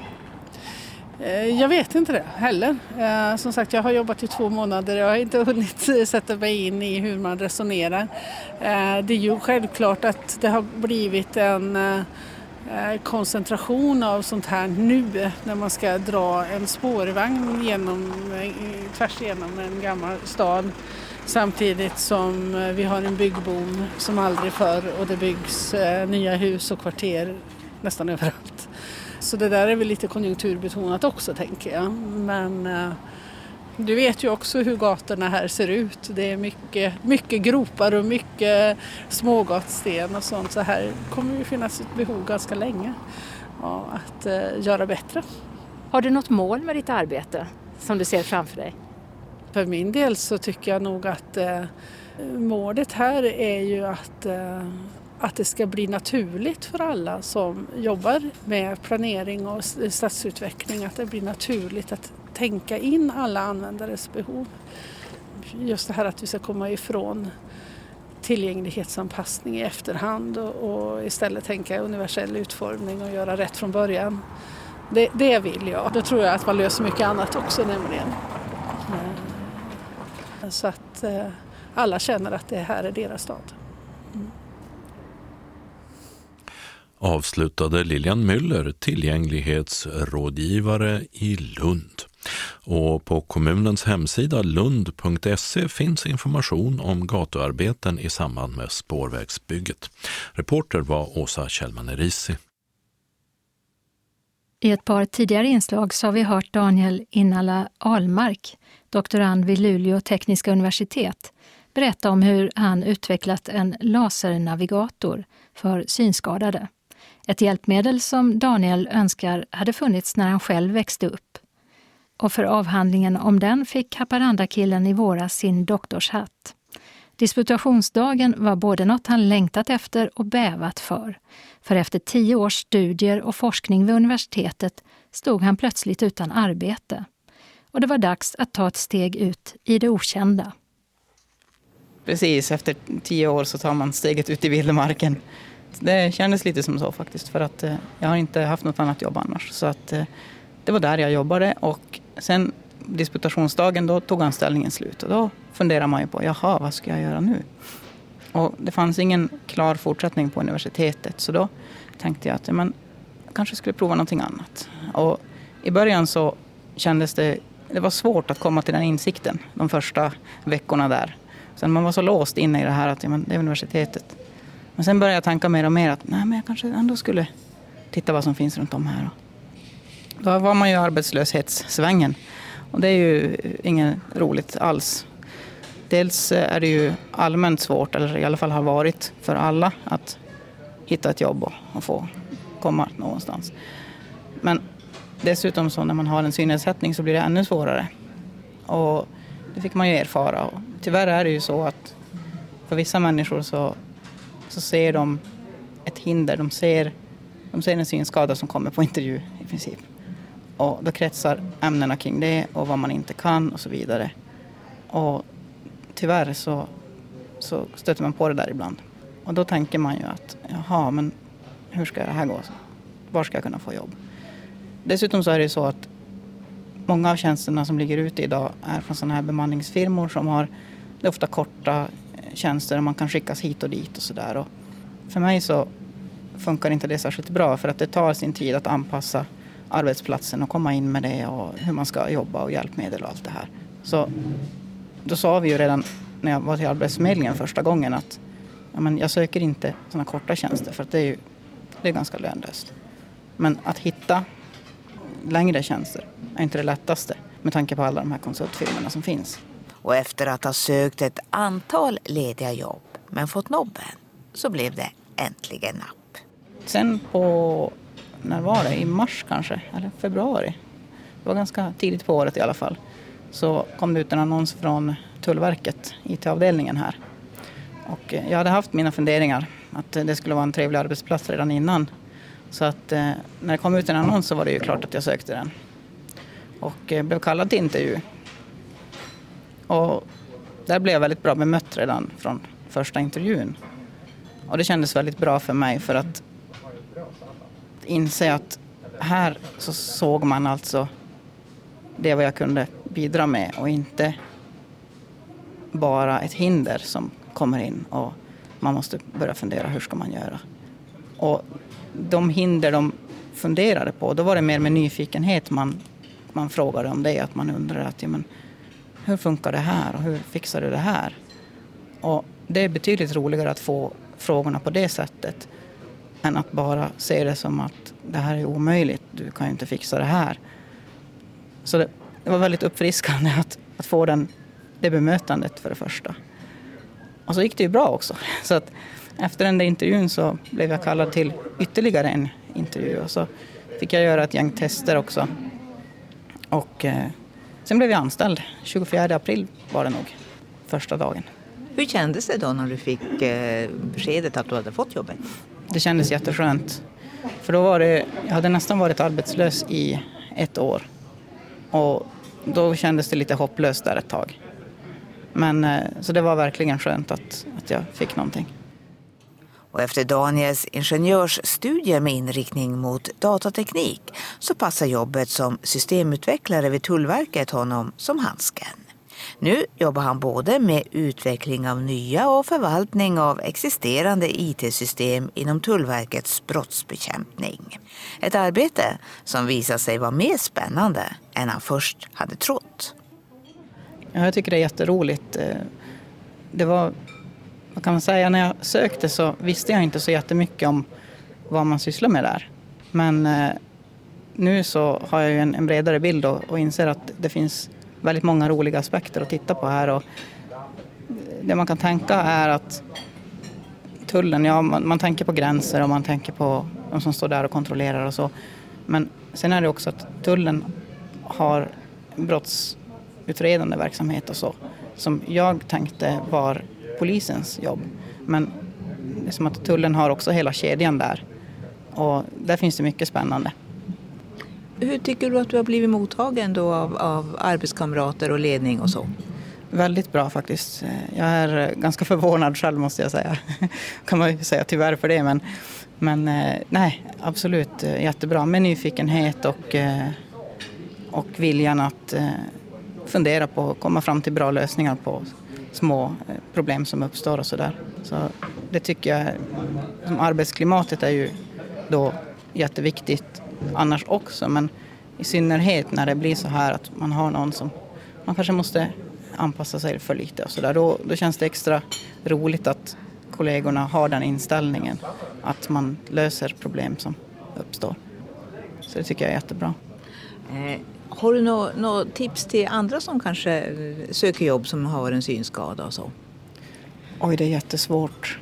Jag vet inte det heller. Som sagt, jag har jobbat i två månader. Jag har inte hunnit sätta mig in i hur man resonerar. Det är ju självklart att det har blivit en koncentration av sånt här nu, när man ska dra en spårvagn genom, tvärs igenom en gammal stad. Samtidigt som vi har en byggboom som aldrig förr, och det byggs nya hus och kvarter nästan överallt. Så det där är väl lite konjunkturbetonat också, tänker jag. Men eh, du vet ju också hur gatorna här ser ut. Det är mycket, mycket gropar och mycket smågatsten och sånt. Så här kommer det finnas ett behov ganska länge av att eh, göra bättre. Har du något mål med ditt arbete som du ser framför dig? För min del så tycker jag nog att eh, målet här är ju att... Eh, att det ska bli naturligt för alla som jobbar med planering och stadsutveckling, att det blir naturligt att tänka in alla användares behov. Just det här att vi ska komma ifrån tillgänglighetsanpassning i efterhand och, och istället tänka universell utformning och göra rätt från början. Det, det vill jag. Då tror jag att man löser mycket annat också, nämligen. Så att eh, alla känner att det här är deras stad. Mm. Avslutade Lilian Müller, tillgänglighetsrådgivare i Lund. Och på kommunens hemsida lund punkt se finns information om gatuarbeten i samband med spårvägsbygget. Reporter var Åsa Kjellman-Erisi. I ett par tidigare inslag så har vi hört Daniel Innala Ahlmark, doktorand vid Luleå tekniska universitet, berätta om hur han utvecklat en lasernavigator för synskadade. Ett hjälpmedel som Daniel önskar hade funnits när han själv växte upp. Och för avhandlingen om den fick Haparanda-killen i våras sin doktorshatt. Disputationsdagen var både något han längtat efter och bävat för. För efter tio års studier och forskning vid universitetet stod han plötsligt utan arbete. Och det var dags att ta ett steg ut i det okända. Precis, efter tio år så tar man steget ut i vildmarken. Det kändes lite som så faktiskt, för att eh, jag har inte haft något annat jobb annars. Så att eh, det var där jag jobbade, och sen disputationsdagen då tog anställningen slut. Och då funderar man ju på, jaha, vad ska jag göra nu? Och det fanns ingen klar fortsättning på universitetet, så då tänkte jag att man kanske skulle prova någonting annat. Och i början så kändes det, det var svårt att komma till den insikten de första veckorna där. Sen man var så låst inne i det här att ja, men det är universitetet. Men sen började jag tänka mer och mer att nej, men jag kanske ändå skulle titta vad som finns runt om här. Då var man ju i arbetslöshetssvängen, och det är ju inget roligt alls. Dels är det ju allmänt svårt, eller i alla fall har varit för alla, att hitta ett jobb och, och få komma någonstans. Men dessutom så när man har en synnedsättning så blir det ännu svårare. Och det fick man ju erfara. Och tyvärr är det ju så att för vissa människor så, så ser de ett hinder. De ser, de ser en synskada som kommer på intervju i princip. Och då kretsar ämnena kring det och vad man inte kan och så vidare. Och tyvärr så, så stöter man på det där ibland. Och då tänker man ju att jaha, men hur ska det här gå? Var ska jag kunna få jobb? Dessutom så är det så att många av tjänsterna som ligger ute idag är från sådana här bemanningsfirmor som har det ofta korta tjänster och man kan skickas hit och dit och sådär. Och för mig så funkar inte det särskilt bra, för att det tar sin tid att anpassa arbetsplatsen och komma in med det och hur man ska jobba och hjälpmedel och allt det här. Så då sa vi ju redan när jag var till Arbetsförmedlingen första gången att ja, men jag söker inte sådana korta tjänster, för att det är ju det är ganska lönlöst. Men att hitta längre tjänster är inte det lättaste med tanke på alla de här konsultfirmorna som finns. Och efter att ha sökt ett antal lediga jobb men fått nobben, så blev det äntligen napp. Sen på, när var det? I mars kanske, eller februari. Det var ganska tidigt på året i alla fall. Så kom det ut en annons från Tullverket, I T-avdelningen här. Och jag hade haft mina funderingar att det skulle vara en trevlig arbetsplats redan innan. Så att eh, när det kom ut en annons så var det ju klart att jag sökte den. Och eh, blev kallad till intervju. Och där blev jag väldigt bra bemött redan från första intervjun. Och det kändes väldigt bra för mig, för att inse att här så såg man alltså det vad jag kunde bidra med och inte bara ett hinder som kommer in och man måste börja fundera hur ska man göra. Och de hinder de funderade på, då var det mer med nyfikenhet man, man frågade om det, att man undrade att ja, men, hur funkar det här och hur fixar du det här? Och det är betydligt roligare att få frågorna på det sättet än att bara se det som att det här är omöjligt, du kan ju inte fixa det här. Så det, det var väldigt uppfriskande att, att få den, det bemötandet för det första. Och så gick det ju bra också. Så att efter den där intervjun så blev jag kallad till ytterligare en intervju. Och så fick jag göra ett gäng tester också. Och eh, sen blev jag anställd. tjugofjärde april var det nog, första dagen. Hur kändes det då när du fick eh, beskedet att du hade fått jobbet? Det kändes jätteskönt. För då var det, jag hade nästan varit arbetslös i ett år. Och då kändes det lite hopplöst där ett tag. Men så det var verkligen skönt att, att jag fick någonting. Och efter Daniels ingenjörsstudier med inriktning mot datateknik så passar jobbet som systemutvecklare vid Tullverket honom som handsken. Nu jobbar han både med utveckling av nya och förvaltning av existerande I T-system inom Tullverkets brottsbekämpning. Ett arbete som visar sig vara mer spännande än han först hade trott. Ja, jag tycker det är jätteroligt. Det var, vad kan man säga, när jag sökte så visste jag inte så jättemycket om vad man sysslar med där. Men nu så har jag ju en, en bredare bild och, och inser att det finns väldigt många roliga aspekter att titta på här. Och det man kan tänka är att tullen, ja man, man tänker på gränser och man tänker på de som står där och kontrollerar och så. Men sen är det också att tullen har brottsutredande verksamhet och så. Som jag tänkte var polisens jobb. Men det är som att tullen har också hela kedjan där. Och där finns det mycket spännande. Hur tycker du att du har blivit mottagen då av, av arbetskamrater och ledning och så? Väldigt bra faktiskt. Jag är ganska förvånad själv måste jag säga. Kan man ju säga tyvärr för det. Men, men nej, absolut jättebra. Med nyfikenhet och, och viljan att fundera på att komma fram till bra lösningar på små problem som uppstår och sådär. Så det tycker jag, som arbetsklimatet är ju då jätteviktigt annars också. Men i synnerhet när det blir så här att man har någon som man kanske måste anpassa sig för lite och sådär. Då, då känns det extra roligt att kollegorna har den inställningen. Att man löser problem som uppstår. Så det tycker jag är jättebra. Eh, har du några nå tips till andra som kanske söker jobb som har en synskada och så? Oj, det är jättesvårt.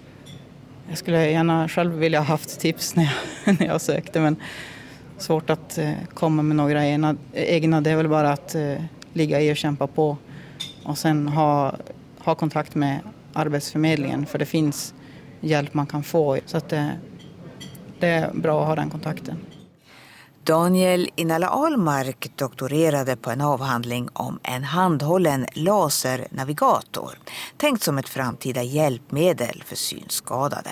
Jag skulle gärna själv vilja ha haft tips när jag, när jag sökte. Men svårt att eh, komma med några ena, egna. Det är väl bara att eh, ligga i och kämpa på. Och sen ha, ha kontakt med Arbetsförmedlingen. För det finns hjälp man kan få. Så att det, det är bra att ha den kontakten. Daniel Inala Ahlmark doktorerade på en avhandling om en handhållen lasernavigator. Tänkt som ett framtida hjälpmedel för synskadade.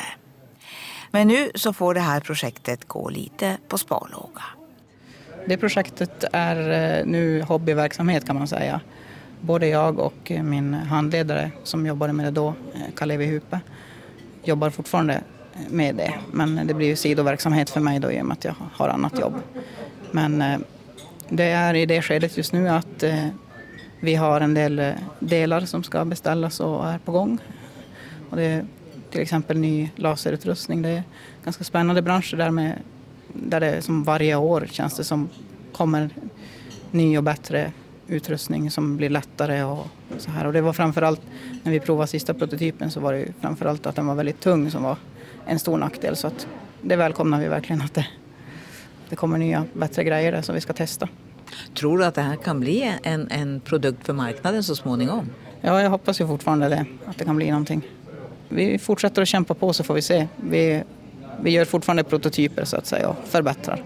Men nu så får det här projektet gå lite på sparlåga. Det projektet är nu hobbyverksamhet kan man säga. Både jag och min handledare som jobbade med det då, Kalevi Hupe, jobbar fortfarande med det. Men det blir ju sidoverksamhet för mig då i och med att jag har annat jobb. Men det är i det skedet just nu att vi har en del delar som ska beställas och är på gång. Och det är till exempel ny laserutrustning. Det är ganska spännande branscher där, med, där det som varje år känns det som kommer ny och bättre utrustning som blir lättare och så här. Och det var framförallt, när vi provade sista prototypen så var det framförallt att den var väldigt tung som var en stor nackdel. Så att det välkomnar vi verkligen att det, det kommer nya bättre grejer där som vi ska testa. Tror du att det här kan bli en, en produkt för marknaden så småningom? Ja, jag hoppas ju fortfarande det, att det kan bli någonting. Vi fortsätter att kämpa på så får vi se. Vi, vi gör fortfarande prototyper så att säga och förbättrar.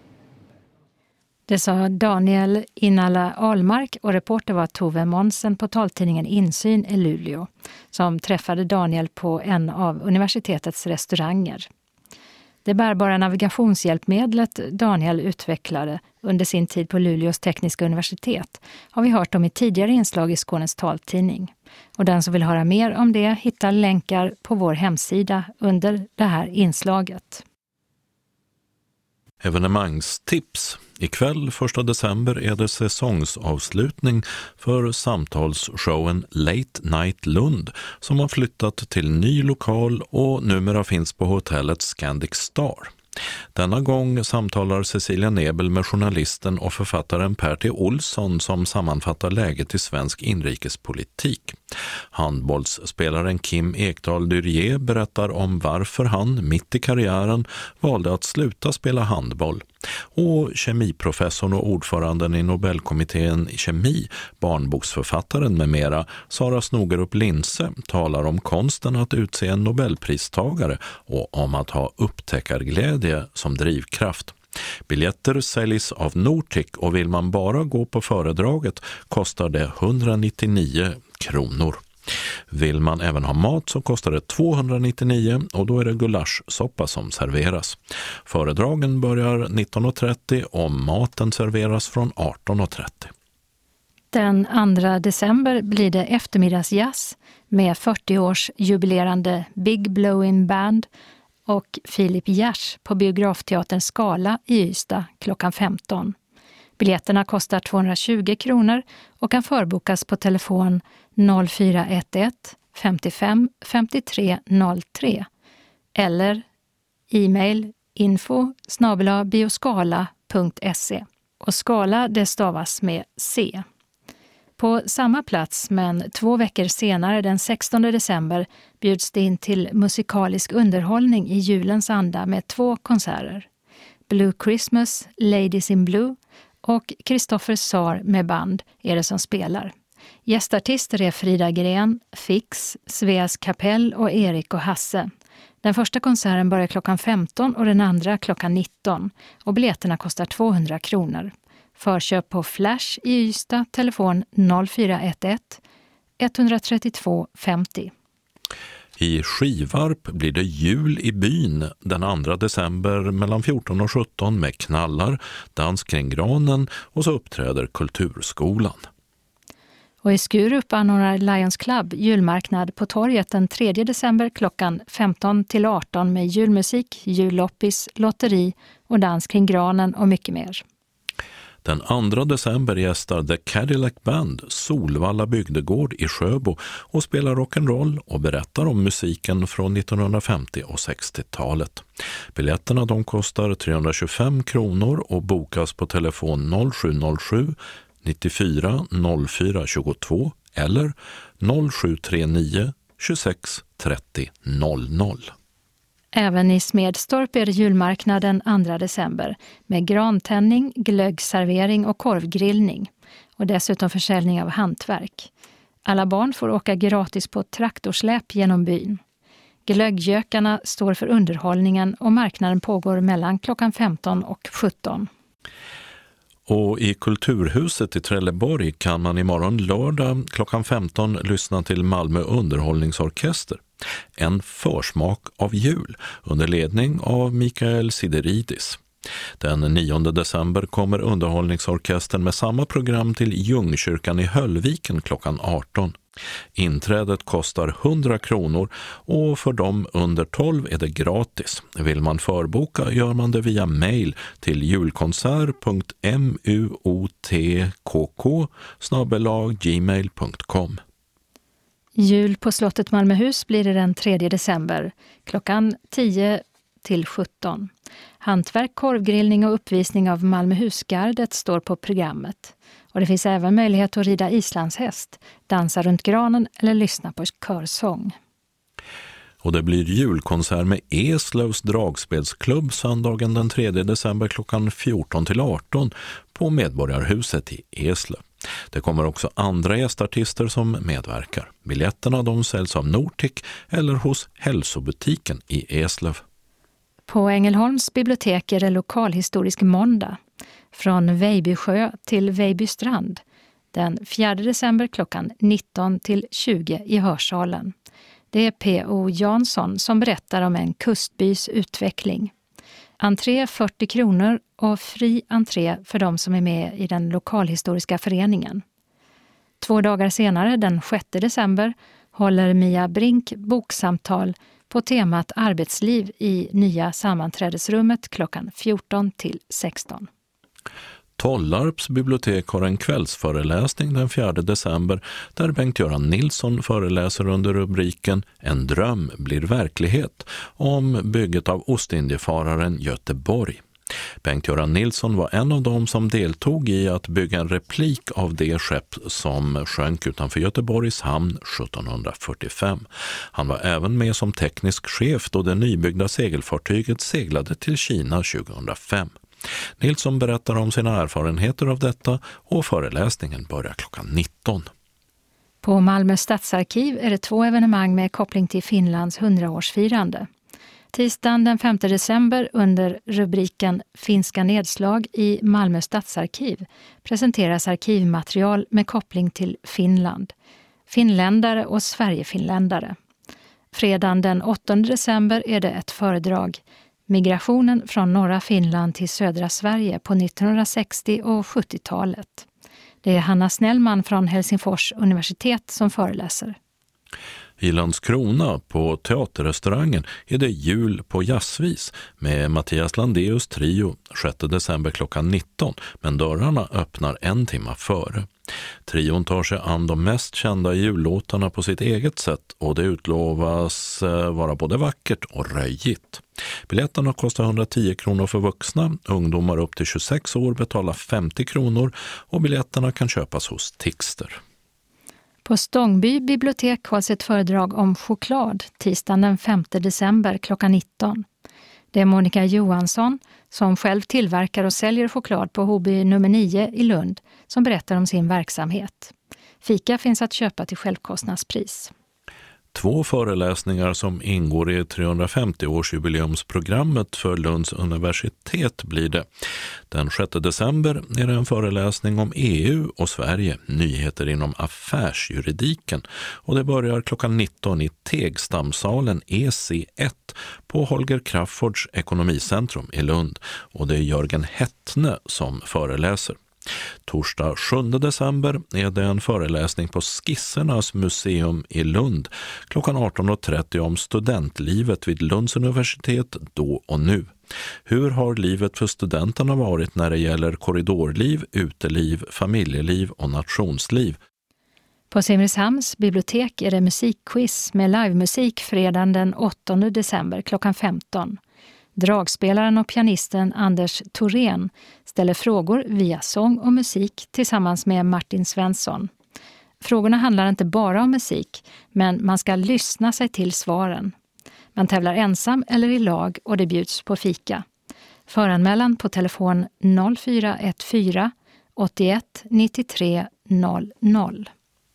Det sa Daniel Inala Ahlmark och reporter var Tove Monsen på taltidningen Insyn i Luleå som träffade Daniel på en av universitetets restauranger. Det bärbara navigationshjälpmedlet Daniel utvecklade under sin tid på Luleås tekniska universitet har vi hört om i tidigare inslag i Skånes taltidning. Och den som vill höra mer om det hittar länkar på vår hemsida under det här inslaget. Evenemangstips. Ikväll första december är det säsongsavslutning för samtalsshowen Late Night Lund som har flyttat till ny lokal och numera finns på hotellet Scandic Star. Denna gång samtalar Cecilia Nebel med journalisten och författaren Per T. Olsson som sammanfattar läget i svensk inrikespolitik. Handbollsspelaren Kim Ekdahl Dyrje berättar om varför han mitt i karriären valde att sluta spela handboll. Och kemiprofessorn och ordföranden i Nobelkommittén i kemi, barnboksförfattaren med mera, Sara Snogerup Linse talar om konsten att utse en Nobelpristagare och om att ha upptäckarglädje som drivkraft. Biljetter säljs av Nortic och vill man bara gå på föredraget kostar det etthundranittionio kronor. Vill man även ha mat så kostar det tvåhundranittionio och då är det gulaschsoppa som serveras. Föredragen börjar nitton och trettio och maten serveras från arton och trettio. Den andra december blir det eftermiddagsjazz med fyrtio års jubilerande Big Blowin' Band och Filip Gers på Biografteaterns Skala i Ystad klockan femton. Biljetterna kostar tvåhundratjugo kronor och kan förbokas på telefon noll fyra ett ett femtiofem femtiotre noll tre eller e-mail info snabel-a bioskala punkt se. Och skala det stavas med C. På samma plats, men två veckor senare, den sextonde december, bjuds det in till musikalisk underhållning i julens anda med två konserter. Blue Christmas, Ladies in Blue och Kristoffer Saar med band är det som spelar. Gästartister är Frida Gren, Fix, Sveas Kapell och Erik och Hasse. Den första konserten börjar klockan femton och den andra klockan nitton och biljetterna kostar tvåhundra kronor. Förköp på Flash i Ystad, telefon noll fyra ett ett ett tre två femtio. I Skivarp blir det jul i byn den andra december mellan fjorton och sjutton med knallar, dans kring granen och så uppträder Kulturskolan. Och i Skurup anordnar Lions Club julmarknad på torget den tredje december klockan femton till arton med julmusik, julloppis, lotteri och dans kring granen och mycket mer. Den andra december gästar The Cadillac Band Solvalla bygdegård i Sjöbo och spelar rock'n'roll och berättar om musiken från nittonhundrafemtio- och sextiotalet. Biljetterna de kostar trehundratjugofem kronor och bokas på telefon noll sju noll sju nittiofyra noll fyra tjugotvå eller noll sju tre nio tjugosex trettio noll noll. Även i Smedstorp är det julmarknaden andra december med grantändning, glöggservering och korvgrillning och dessutom försäljning av hantverk. Alla barn får åka gratis på traktorsläp genom byn. Glöggjökarna står för underhållningen och marknaden pågår mellan klockan femton och sjutton. Och i Kulturhuset i Trelleborg kan man imorgon lördag klockan femton lyssna till Malmö underhållningsorkester. En försmak av jul under ledning av Mikael Sideridis. Den nionde december kommer underhållningsorkestern med samma program till Ljungkyrkan i Höllviken klockan arton. Inträdet kostar hundra kronor och för dem under tolv är det gratis. Vill man förboka gör man det via mail till julkonsert punkt muotkk snabel-a gmail punkt com. Jul på slottet Malmöhus blir det den tredje december klockan tio till sjutton. Hantverk, korvgrillning och uppvisning av Malmöhusgardet står på programmet. Och det finns även möjlighet att rida islandshäst, dansa runt granen eller lyssna på körsång. Och det blir julkonsert med Eslövs dragspelsklubb söndagen den tredje december klockan fjorton till arton på Medborgarhuset i Eslöv. Det kommer också andra gästartister som medverkar. Biljetterna de säljs av Nortic eller hos hälsobutiken i Eslöv. På Ängelholms bibliotek är det lokalhistorisk måndag. Från Vejbysjö till Vejbystrand. Den fjärde december klockan nitton till tjugo i hörsalen. Det är P O Jansson som berättar om en kustbys utveckling. Entré fyrtio kronor och fri entré för de som är med i den lokalhistoriska föreningen. Två dagar senare, den sjätte december, håller Mia Brink boksamtal på temat arbetsliv i nya sammanträdesrummet klockan fjorton till sexton. Tollarps bibliotek har en kvällsföreläsning den fjärde december där Bengt-Göran Nilsson föreläser under rubriken En dröm blir verklighet om bygget av Ostindiefararen Göteborg. Bengt-Göran Nilsson var en av dem som deltog i att bygga en replik av det skepp som sjönk utanför Göteborgs hamn sjuttonhundrafyrtiofem. Han var även med som teknisk chef då det nybyggda segelfartyget seglade till Kina tjugohundrafem. Nilsson berättar om sina erfarenheter av detta och föreläsningen börjar klockan nitton. På Malmö stadsarkiv är det två evenemang med koppling till Finlands hundraårsfirande. Tisdagen den femte december under rubriken Finska nedslag i Malmö stadsarkiv presenteras arkivmaterial med koppling till Finland, finländare och Sverigefinländare. Fredagen den åttonde december är det ett föredrag Migrationen från norra Finland till södra Sverige på nittonhundrasextio- och sjuttiotalet. Det är Hanna Snellman från Helsingfors universitet som föreläser. I Landskrona på teaterrestaurangen är det jul på jazzvis med Mattias Landeus trio sjätte december klockan nitton, men dörrarna öppnar en timme före. Trion tar sig an de mest kända jullåtarna på sitt eget sätt och det utlovas vara både vackert och röjigt. Biljetterna kostar hundratio kronor för vuxna, ungdomar upp till tjugosex år betalar femtio kronor och biljetterna kan köpas hos Tixter. På Stångby bibliotek hålls ett föredrag om choklad tisdagen den femte december klockan nitton. Det är Monica Johansson, som själv tillverkar och säljer choklad på H B nummer nio i Lund, som berättar om sin verksamhet. Fika finns att köpa till självkostnadspris. Två föreläsningar som ingår i trehundrafemtio-årsjubileumsprogrammet för Lunds universitet blir det. Den sjätte december är det en föreläsning om E U och Sverige, nyheter inom affärsjuridiken, och det börjar klockan nitton i Tegstamsalen E C ett på Holger Crafoords ekonomicentrum i Lund, och det är Jörgen Hettne som föreläser. Torsdag sjunde december är det en föreläsning på Skissernas museum i Lund klockan arton och trettio om studentlivet vid Lunds universitet då och nu. Hur har livet för studenterna varit när det gäller korridorliv, uteliv, familjeliv och nationsliv? På Simrishamns bibliotek är det musikquiz med livemusik fredagen den åttonde december klockan femton. Dragspelaren och pianisten Anders Thorén ställer frågor via sång och musik tillsammans med Martin Svensson. Frågorna handlar inte bara om musik, men man ska lyssna sig till svaren. Man tävlar ensam eller i lag och det bjuds på fika. Föranmälan på telefon noll fyra ett fyra åttioett nittiotre noll noll.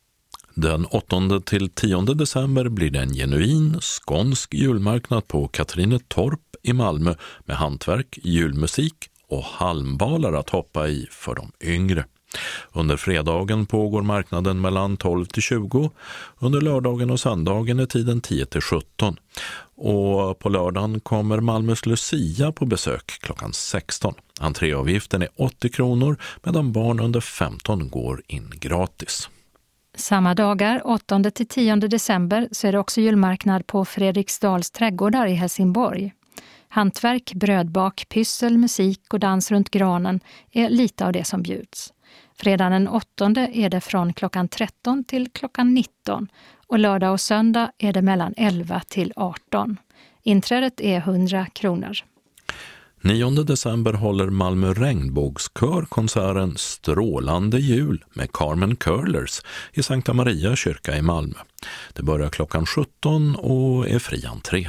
Den åttonde till tionde december blir det en genuin skånsk julmarknad på Katrinetorp i Malmö med hantverk, julmusik och halmbalar att hoppa i för de yngre. Under fredagen pågår marknaden mellan tolv till tjugo. Under lördagen och söndagen är tiden tio till sjutton. Och på lördagen kommer Malmös Lucia på besök klockan sexton. Entréavgiften är åttio kronor medan barn under femton går in gratis. Samma dagar, åttonde till tionde december, så är det också julmarknad på Fredriksdals trädgårdar i Helsingborg. Hantverk, brödbak, pyssel, musik och dans runt granen är lite av det som bjuds. Fredagen den åttonde är det från klockan tretton till klockan nitton och lördag och söndag är det mellan elva till arton. Inträdet är hundra kronor. nionde december håller Malmö Regnbågskör konserten Strålande jul med Carmen Curlers i Sankta Maria kyrka i Malmö. Det börjar klockan sjutton och är fri entré.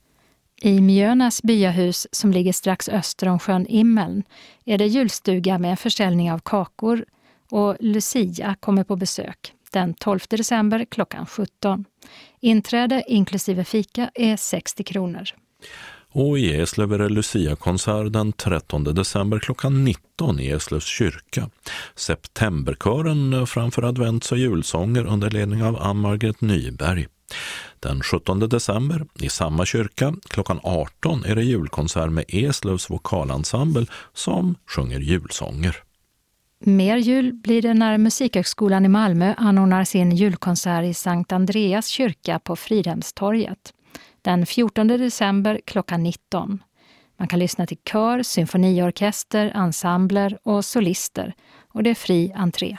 I Mjönas byahus som ligger strax öster om sjön Immeln är det julstuga med försäljning av kakor och Lucia kommer på besök den tolfte december klockan sjutton. Inträde inklusive fika är sextio kronor. Och i Eslöv är det Lucia-konsert den trettonde december klockan nitton i Eslövs kyrka. Septemberkören framför advents- och julsånger under ledning av Ann-Margret Nyberg. Den sjuttonde december i samma kyrka klockan arton är det julkonsert med Eslövs vokalensemble som sjunger julsånger. Mer jul blir det när Musikhögskolan i Malmö anordnar sin julkonsert i Sankt Andreas kyrka på Fridhemstorget. Den fjortonde december klockan nitton. Man kan lyssna till kör, symfoniorkester, ensembler och solister och det är fri entré.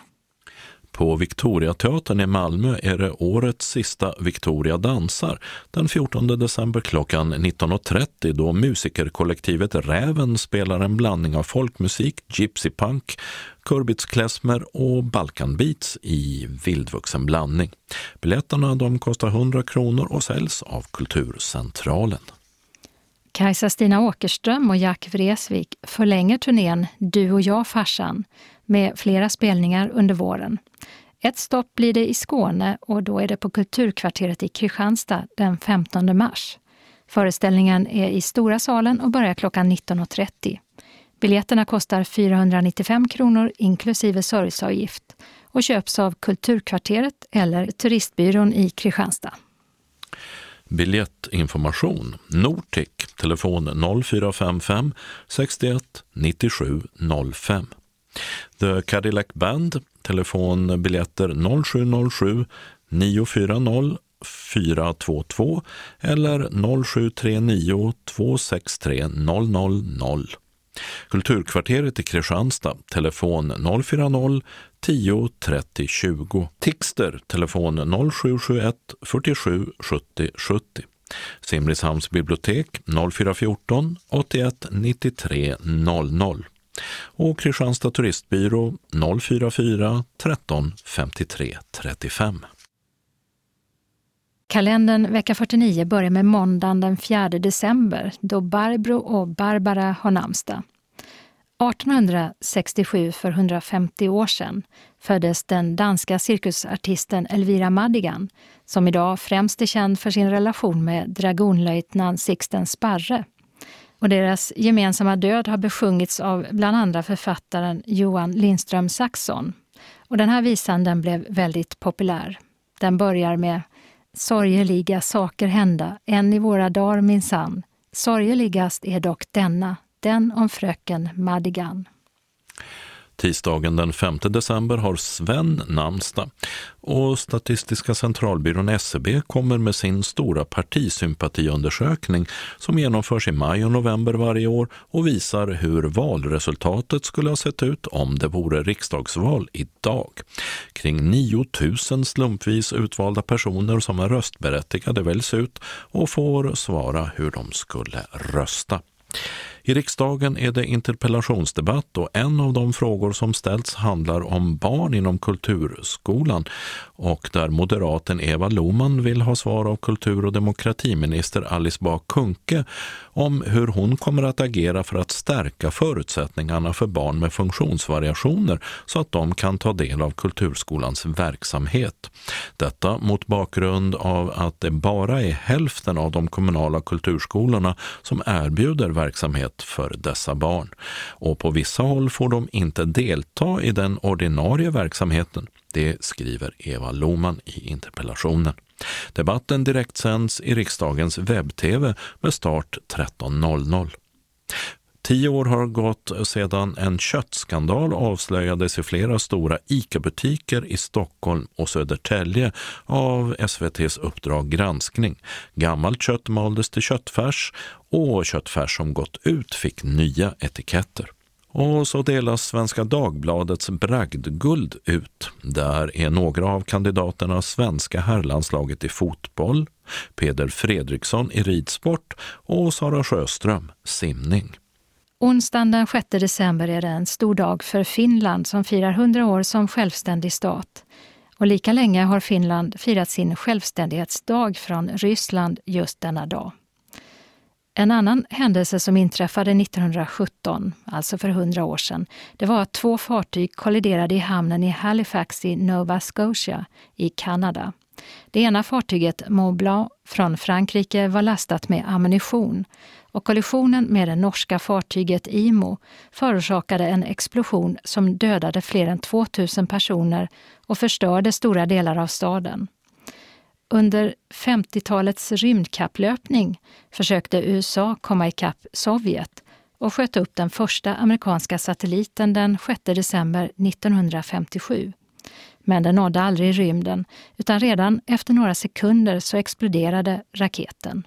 På Victoriateatern i Malmö är det årets sista Victoria dansar den fjortonde december klockan nitton och trettio då musikerkollektivet Räven spelar en blandning av folkmusik, gypsypunk, kurbitsklezmer och balkanbeats i vildvuxen blandning. Biljetterna de kostar hundra kronor och säljs av Kulturcentralen. Kajsa-Stina Åkerström och Jack Vreeswijk förlänger turnén Du och jag farsan med flera spelningar under våren. Ett stopp blir det i Skåne och då är det på Kulturkvarteret i Kristianstad den femtonde mars. Föreställningen är i Stora salen och börjar klockan nitton och trettio. Biljetterna kostar fyrahundranittiofem kronor inklusive serviceavgift och köps av Kulturkvarteret eller Turistbyrån i Kristianstad. Biljettinformation Nortic, telefon noll fyra fem fem sextioett nittiosju noll fem. The Cadillac Band, telefon biljetter noll sju noll sju nio fyra noll fyra två två eller noll sju tre nio två sex tre noll noll noll. Kulturkvarteret i Kristianstad, telefon noll fyra noll tio trettio tjugo. Tixter, telefon noll sju sju ett fyrtiosju sjuttio sjuttio. Simrishamns bibliotek noll fyra fjorton åttioett nittiotre noll noll. Och Kristianstad turistbyrå noll fyra fyra tretton femtiotre trettiofem. Kalendern vecka fyrtionio börjar med måndagen den fjärde december då Barbro och Barbara har namnsdag. artonhundrasextiosju, för hundrafemtio år sedan, föddes den danska cirkusartisten Elvira Madigan, som idag främst är känd för sin relation med dragonlöjtnant Sixten Sparre. Och deras gemensamma död har besjungits av bland andra författaren Johan Lindström Saxon. Och den här visan den blev väldigt populär. Den börjar med sorgeliga saker hända, än i våra dagar minsann. Sorgeligast är dock denna, den om fröken Madigan. Tisdagen den femte december har Sven namnsdag och Statistiska centralbyrån S C B kommer med sin stora partisympatiundersökning som genomförs i maj och november varje år och visar hur valresultatet skulle ha sett ut om det vore riksdagsval idag. Kring nio tusen slumpvis utvalda personer som är röstberättigade väljs ut och får svara hur de skulle rösta. I riksdagen är det interpellationsdebatt och en av de frågor som ställts handlar om barn inom kulturskolan och där moderaten Eva Lohman vill ha svar av kultur- och demokratiminister Alice Bah Kuhnke om hur hon kommer att agera för att stärka förutsättningarna för barn med funktionsvariationer så att de kan ta del av kulturskolans verksamhet. Detta mot bakgrund av att det bara är hälften av de kommunala kulturskolorna som erbjuder verksamhet för dessa barn. Och på vissa håll får de inte delta i den ordinarie verksamheten. Det skriver Eva Lohman i interpellationen. Debatten direktsänds i riksdagens webb-tv med start tretton noll noll. Tio år har gått sedan en köttskandal avslöjades i flera stora ICA-butiker i Stockholm och Södertälje av S V T:s Uppdrag granskning. Gammalt kött maldes till köttfärs och köttfärs som gått ut fick nya etiketter. Och så delas Svenska Dagbladets bragdguld ut. Där är några av kandidaterna svenska herrlandslaget i fotboll, Peder Fredriksson i ridsport och Sara Sjöström simning. Onsdagen den sjätte december är det en stor dag för Finland som firar hundra år som självständig stat. Och lika länge har Finland firat sin självständighetsdag från Ryssland just denna dag. En annan händelse som inträffade nittonhundrasjutton, alltså för hundra år sedan, det var att två fartyg kolliderade i hamnen i Halifax i Nova Scotia i Kanada. Det ena fartyget, Mont Blanc från Frankrike, var lastat med ammunition och kollisionen med det norska fartyget Imo förorsakade en explosion som dödade fler än tvåtusen personer och förstörde stora delar av staden. Under femtiotalets rymdkapplöpning försökte U S A komma ikapp Sovjet och sköt upp den första amerikanska satelliten den sjätte december nittonhundrafemtiosju. Men den nådde aldrig rymden utan redan efter några sekunder så exploderade raketen.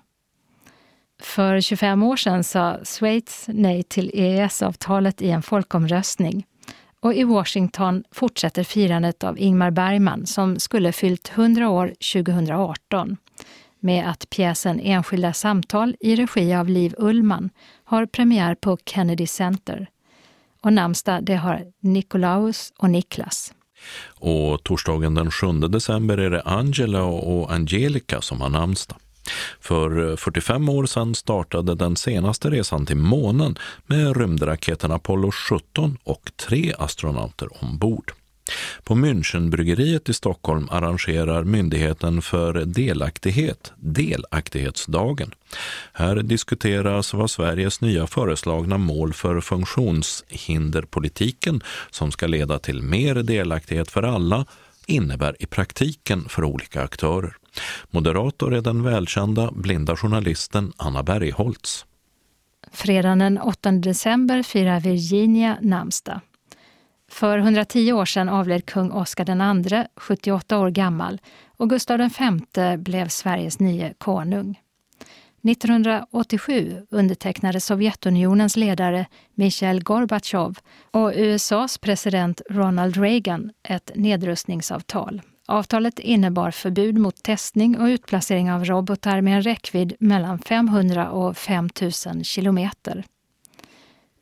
För tjugofem år sedan sa Schweiz nej till E E S-avtalet i en folkomröstning. Och i Washington fortsätter firandet av Ingmar Bergman som skulle fyllt hundra år tjugohundraarton med att pjäsen Enskilda samtal i regi av Liv Ullmann har premiär på Kennedy Center. Och namnsdag det har Nikolaus och Niklas. Och torsdagen den sjunde december är det Angela och Angelica som har namnsdag. För fyrtiofem år sedan startade den senaste resan till månen med rymdraketen Apollo sjutton och tre astronauter ombord. På Münchenbryggeriet i Stockholm arrangerar Myndigheten för delaktighet delaktighetsdagen. Här diskuteras vad Sveriges nya föreslagna mål för funktionshinderpolitiken som ska leda till mer delaktighet för alla innebär i praktiken för olika aktörer. Moderator är den välkända blinda journalisten Anna Bergholtz. Fredagen den åttonde december firar Virginia namnsdag. För hundratio år sedan avled kung Oscar den andre, sjuttioåtta år gammal, och Gustav den femte blev Sveriges nye konung. nittonhundraåttiosju undertecknade Sovjetunionens ledare Mikhail Gorbatjov och U S A:s president Ronald Reagan ett nedrustningsavtal. Avtalet innebar förbud mot testning och utplacering av robotar med en räckvidd mellan femhundra och fem tusen kilometer.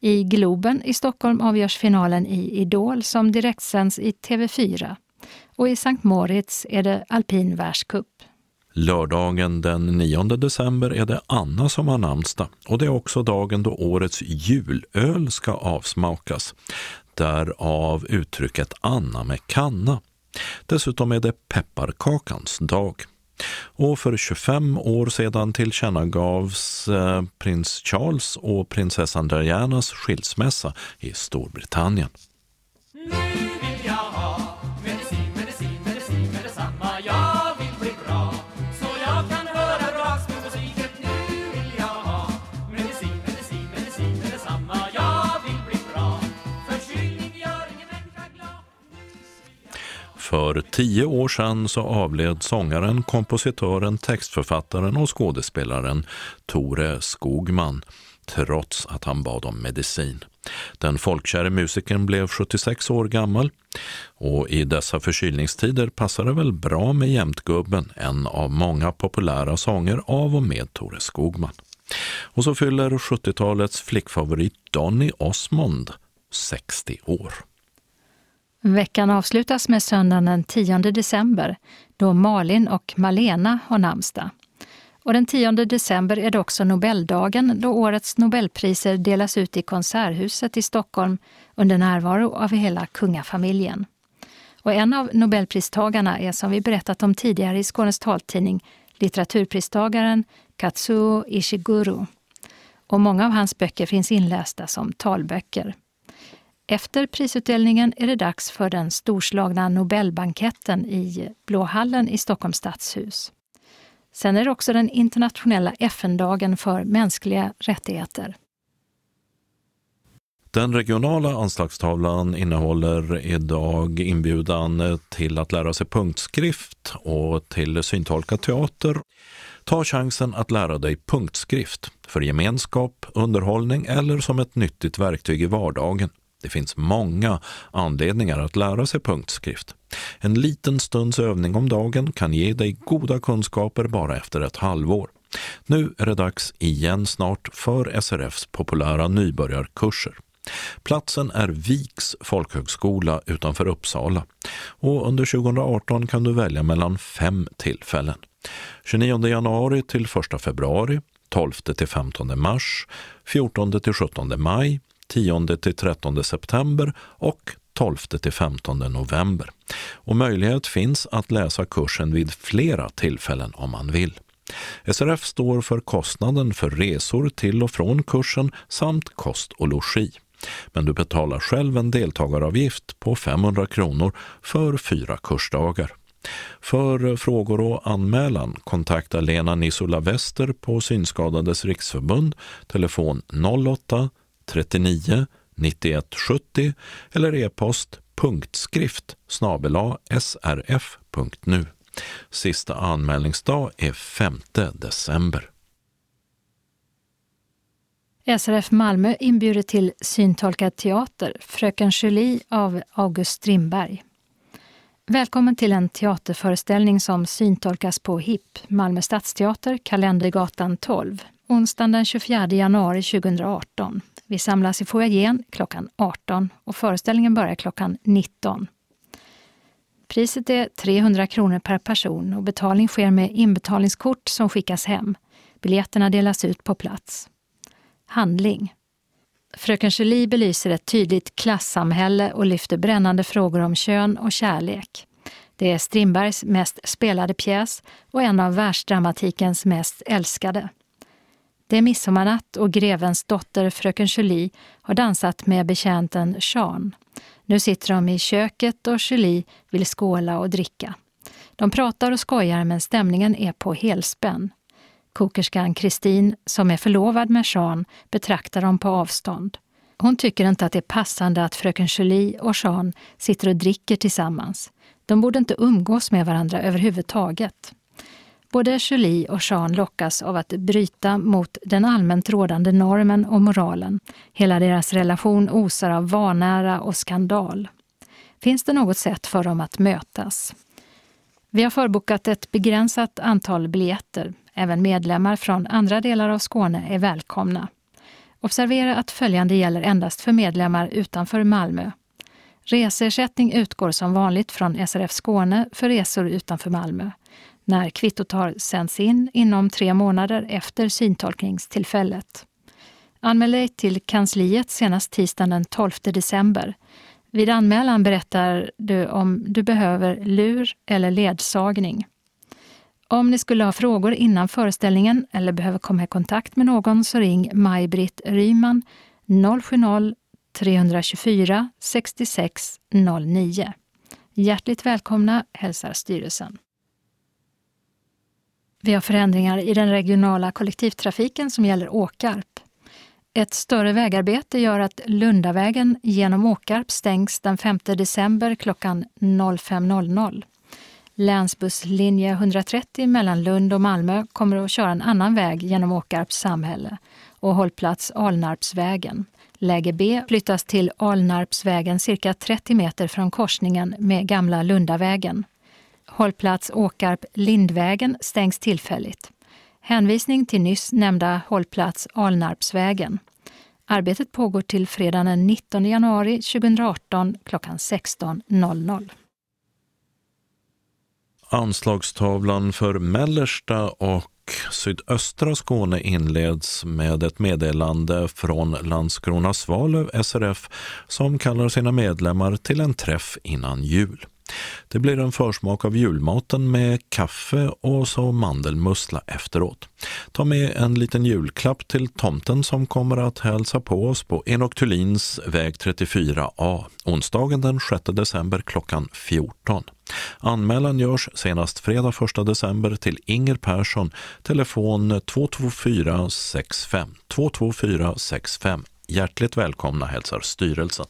I Globen i Stockholm avgörs finalen i Idol som direktsänds i T V fyra. Och i Sankt Moritz är det alpin världscup. Lördagen den nionde december är det Anna som har namnsdag och det är också dagen då årets julöl ska avsmakas. Därav uttrycket Anna med kanna. Dessutom är det pepparkakans dag. Och för tjugofem år sedan tillkännagavs eh, prins Charles och prinsessan Dianas skilsmässa i Storbritannien. För tio år sedan så avled sångaren, kompositören, textförfattaren och skådespelaren Tore Skogman, trots att han bad om medicin. Den folkkäre musikern blev sjuttiosex år gammal och i dessa förkylningstider passar det väl bra med Jämtgubben, en av många populära sånger av och med Tore Skogman. Och så fyller sjuttiotalets flickfavorit Donny Osmond sextio år. Veckan avslutas med söndagen den tionde december då Malin och Malena har namnsdag. Och den tionde december är det också Nobeldagen då årets Nobelpriser delas ut i Konserthuset i Stockholm under närvaro av hela kungafamiljen. Och en av Nobelpristagarna är som vi berättat om tidigare i Skånes taltidning litteraturpristagaren Katsuo Ishiguro. Och många av hans böcker finns inlästa som talböcker. Efter prisutdelningen är det dags för den storslagna Nobelbanketten i Blåhallen i Stockholms stadshus. Sen är det också den internationella F N-dagen för mänskliga rättigheter. Den regionala anslagstavlan innehåller idag inbjudan till att lära sig punktskrift och till syntolkad teater. Ta chansen att lära dig punktskrift för gemenskap, underhållning eller som ett nyttigt verktyg i vardagen. Det finns många anledningar att lära sig punktskrift. En liten stunds övning om dagen kan ge dig goda kunskaper bara efter ett halvår. Nu är det dags igen snart för S R F:s populära nybörjarkurser. Platsen är Viks folkhögskola utanför Uppsala och under tjugoarton kan du välja mellan fem tillfällen. tjugonionde januari till första februari, tolfte till femtonde mars, fjortonde till sjuttonde maj, tionde till trettonde september och tolfte till femtonde november. Och möjlighet finns att läsa kursen vid flera tillfällen om man vill. S R F står för kostnaden för resor till och från kursen samt kost och logi. Men du betalar själv en deltagaravgift på femhundra kronor för fyra kursdagar. För frågor och anmälan kontakta Lena Nisola Wester på Synskadades riksförbund, telefon noll åtta trettionio nittioett sjuttio eller e-post punktskrift snabel-a srf punkt nu. Sista anmälningsdag är femte december. S R F Malmö inbjuder till syntolkad teater, Fröken Julie av August Strindberg. Välkommen till en teaterföreställning som syntolkas på H I P, Malmö stadsteater, Kalendergatan tolv, onsdagen den tjugofjärde januari tjugoarton. Vi samlas i foajén klockan arton och föreställningen börjar klockan nitton. Priset är trehundra kronor per person och betalning sker med inbetalningskort som skickas hem. Biljetterna delas ut på plats. Handling. Fröken Julie belyser ett tydligt klassamhälle och lyfter brännande frågor om kön och kärlek. Det är Strindbergs mest spelade pjäs och en av världsdramatikens mest älskade. Det är midsommarnatt och grevens dotter Fröken Julie har dansat med betjänten Jean. Nu sitter de i köket och Julie vill skåla och dricka. De pratar och skojar men stämningen är på helspänn. Kokerskan Kristin, som är förlovad med Jean, betraktar dem på avstånd. Hon tycker inte att det är passande att Fröken Julie och Jean sitter och dricker tillsammans. De borde inte umgås med varandra överhuvudtaget. Både Julie och Jean lockas av att bryta mot den allmänt rådande normen och moralen. Hela deras relation osar av vanära och skandal. Finns det något sätt för dem att mötas? Vi har förbokat ett begränsat antal biljetter. Även medlemmar från andra delar av Skåne är välkomna. Observera att följande gäller endast för medlemmar utanför Malmö. Reseersättning utgår som vanligt från S R F Skåne för resor utanför Malmö, när kvittot har sänds in inom tre månader efter syntolkningstillfället. Anmäl dig till kansliet senast tisdagen den tolfte december. Vid anmälan berättar du om du behöver lur eller ledsagning. Om ni skulle ha frågor innan föreställningen eller behöver komma i kontakt med någon så ring Maj-Britt Ryman noll sju noll tre två fyra sex sex noll nio. Hjärtligt välkomna, hälsar styrelsen. Vi har förändringar i den regionala kollektivtrafiken som gäller Åkarp. Ett större vägarbete gör att Lundavägen genom Åkarp stängs den femte december klockan fem noll noll. Länsbusslinje etthundratrettio mellan Lund och Malmö kommer att köra en annan väg genom Åkarps samhälle och hållplats Alnarpsvägen. Läge B flyttas till Alnarpsvägen cirka trettio meter från korsningen med gamla Lundavägen. Hållplats Åkarp Lindvägen stängs tillfälligt. Hänvisning till nyss nämnda hållplats Alnarpsvägen. Arbetet pågår till fredagen den nittonde januari tjugoarton klockan sexton noll noll. Anslagstavlan för mellersta och sydöstra Skåne inleds med ett meddelande från Landskrona Svalöv S R F som kallar sina medlemmar till en träff innan jul. Det blir en försmak av julmaten med kaffe och så mandelmussla efteråt. Ta med en liten julklapp till tomten som kommer att hälsa på oss på Enok Thulins väg trettiofyra A, onsdagen den sjätte december klockan fjorton. Anmälan görs senast fredag första december till Inger Persson, telefon två två fyra sex fem två två fyra sex fem. Hjärtligt välkomna, hälsar styrelsen.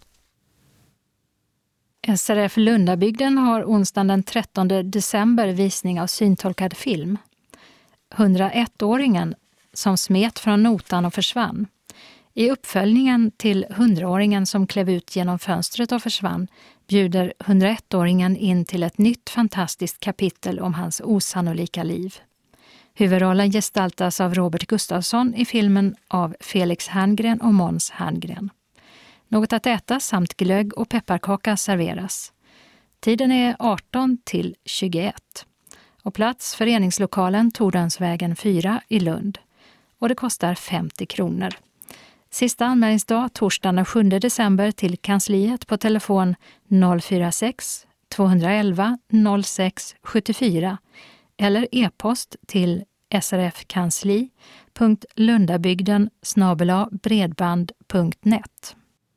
S R F Lundabygden har onsdagen den trettonde december visning av syntolkad film. hundraettåringen som smet från notan och försvann. I uppföljningen till hundraåringen som klev ut genom fönstret och försvann bjuder hundraettåringen in till ett nytt fantastiskt kapitel om hans osannolika liv. Huvudrollen gestaltas av Robert Gustafsson i filmen av Felix Herngren och Måns Herngren. Något att äta samt glögg och pepparkaka serveras. Tiden är arton till tjugoett. Och plats föreningslokalen Tordönsvägen fyra i Lund. Och det kostar femtio kronor. Sista anmälningsdag torsdagen den sjunde december till kansliet på telefon noll fyra sex två ett ett noll sex sju fyra eller e-post till srfkansli punkt lundabygden snabel-a bredband punkt net.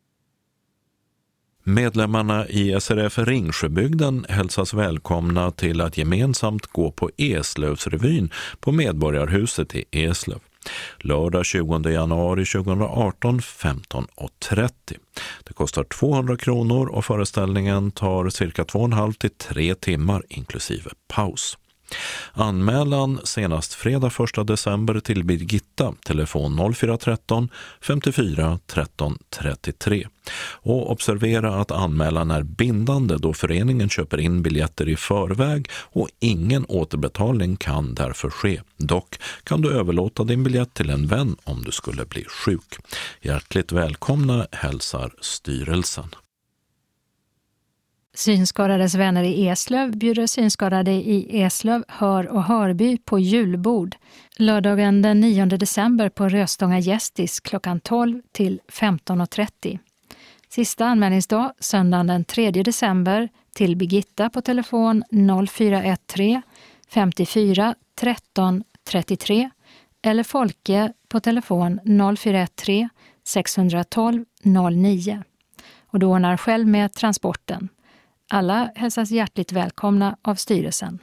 Medlemmarna i S R F Ringsjöbygden hälsas välkomna till att gemensamt gå på Eslövsrevyn på Medborgarhuset i Eslöv. Lördag tjugonde januari tjugoarton femton trettio. Det kostar tvåhundra kronor och föreställningen tar cirka två och en halv till tre timmar inklusive paus. Anmälan senast fredag första december till Birgitta, telefon noll fyra tretton femtiofyra tretton trettiotre. Och observera att anmälan är bindande då föreningen köper in biljetter i förväg och ingen återbetalning kan därför ske. Dock kan du överlåta din biljett till en vän om du skulle bli sjuk. Hjärtligt välkomna, hälsar styrelsen. Synskadades vänner i Eslöv bjuder synskadade i Eslöv, Hör och Hörby på julbord. Lördagen den nionde december på Röstånga Gästis klockan tolv till femton trettio. Sista anmälningsdag söndagen den tredje december till Birgitta på telefon noll fyra ett tre femtiofyra tretton trettiotre eller Folke på telefon noll fyra ett tre sex ett två noll nio. Och då ordnar själv med transporten. Alla hälsas hjärtligt välkomna av styrelsen.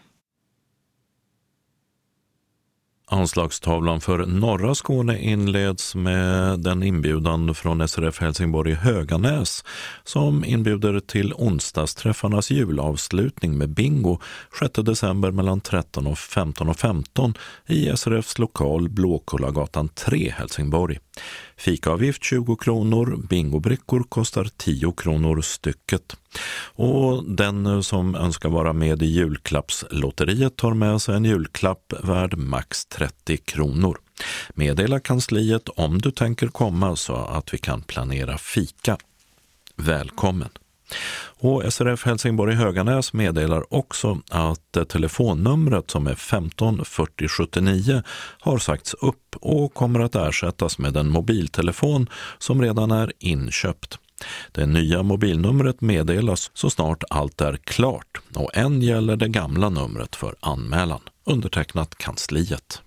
Anslagstavlan för norra Skåne inleds med den inbjudan från S R F Helsingborg i Höganäs som inbjuder till onsdagsträffarnas julavslutning med bingo sjätte december mellan tretton och femton och femton i S R Fs lokal Blåkullagatan tre Helsingborg. Fikaavgift tjugo kronor, bingobrickor kostar tio kronor stycket. Och den som önskar vara med i julklappslotteriet tar med sig en julklapp värd max trettio kronor. Meddela kansliet om du tänker komma så att vi kan planera fika. Välkommen! Och S R F Helsingborg Höganäs meddelar också att telefonnumret som är femton fyrtio sjuttionio har sagts upp och kommer att ersättas med en mobiltelefon som redan är inköpt. Det nya mobilnumret meddelas så snart allt är klart och än gäller det gamla numret för anmälan. Undertecknat kansliet.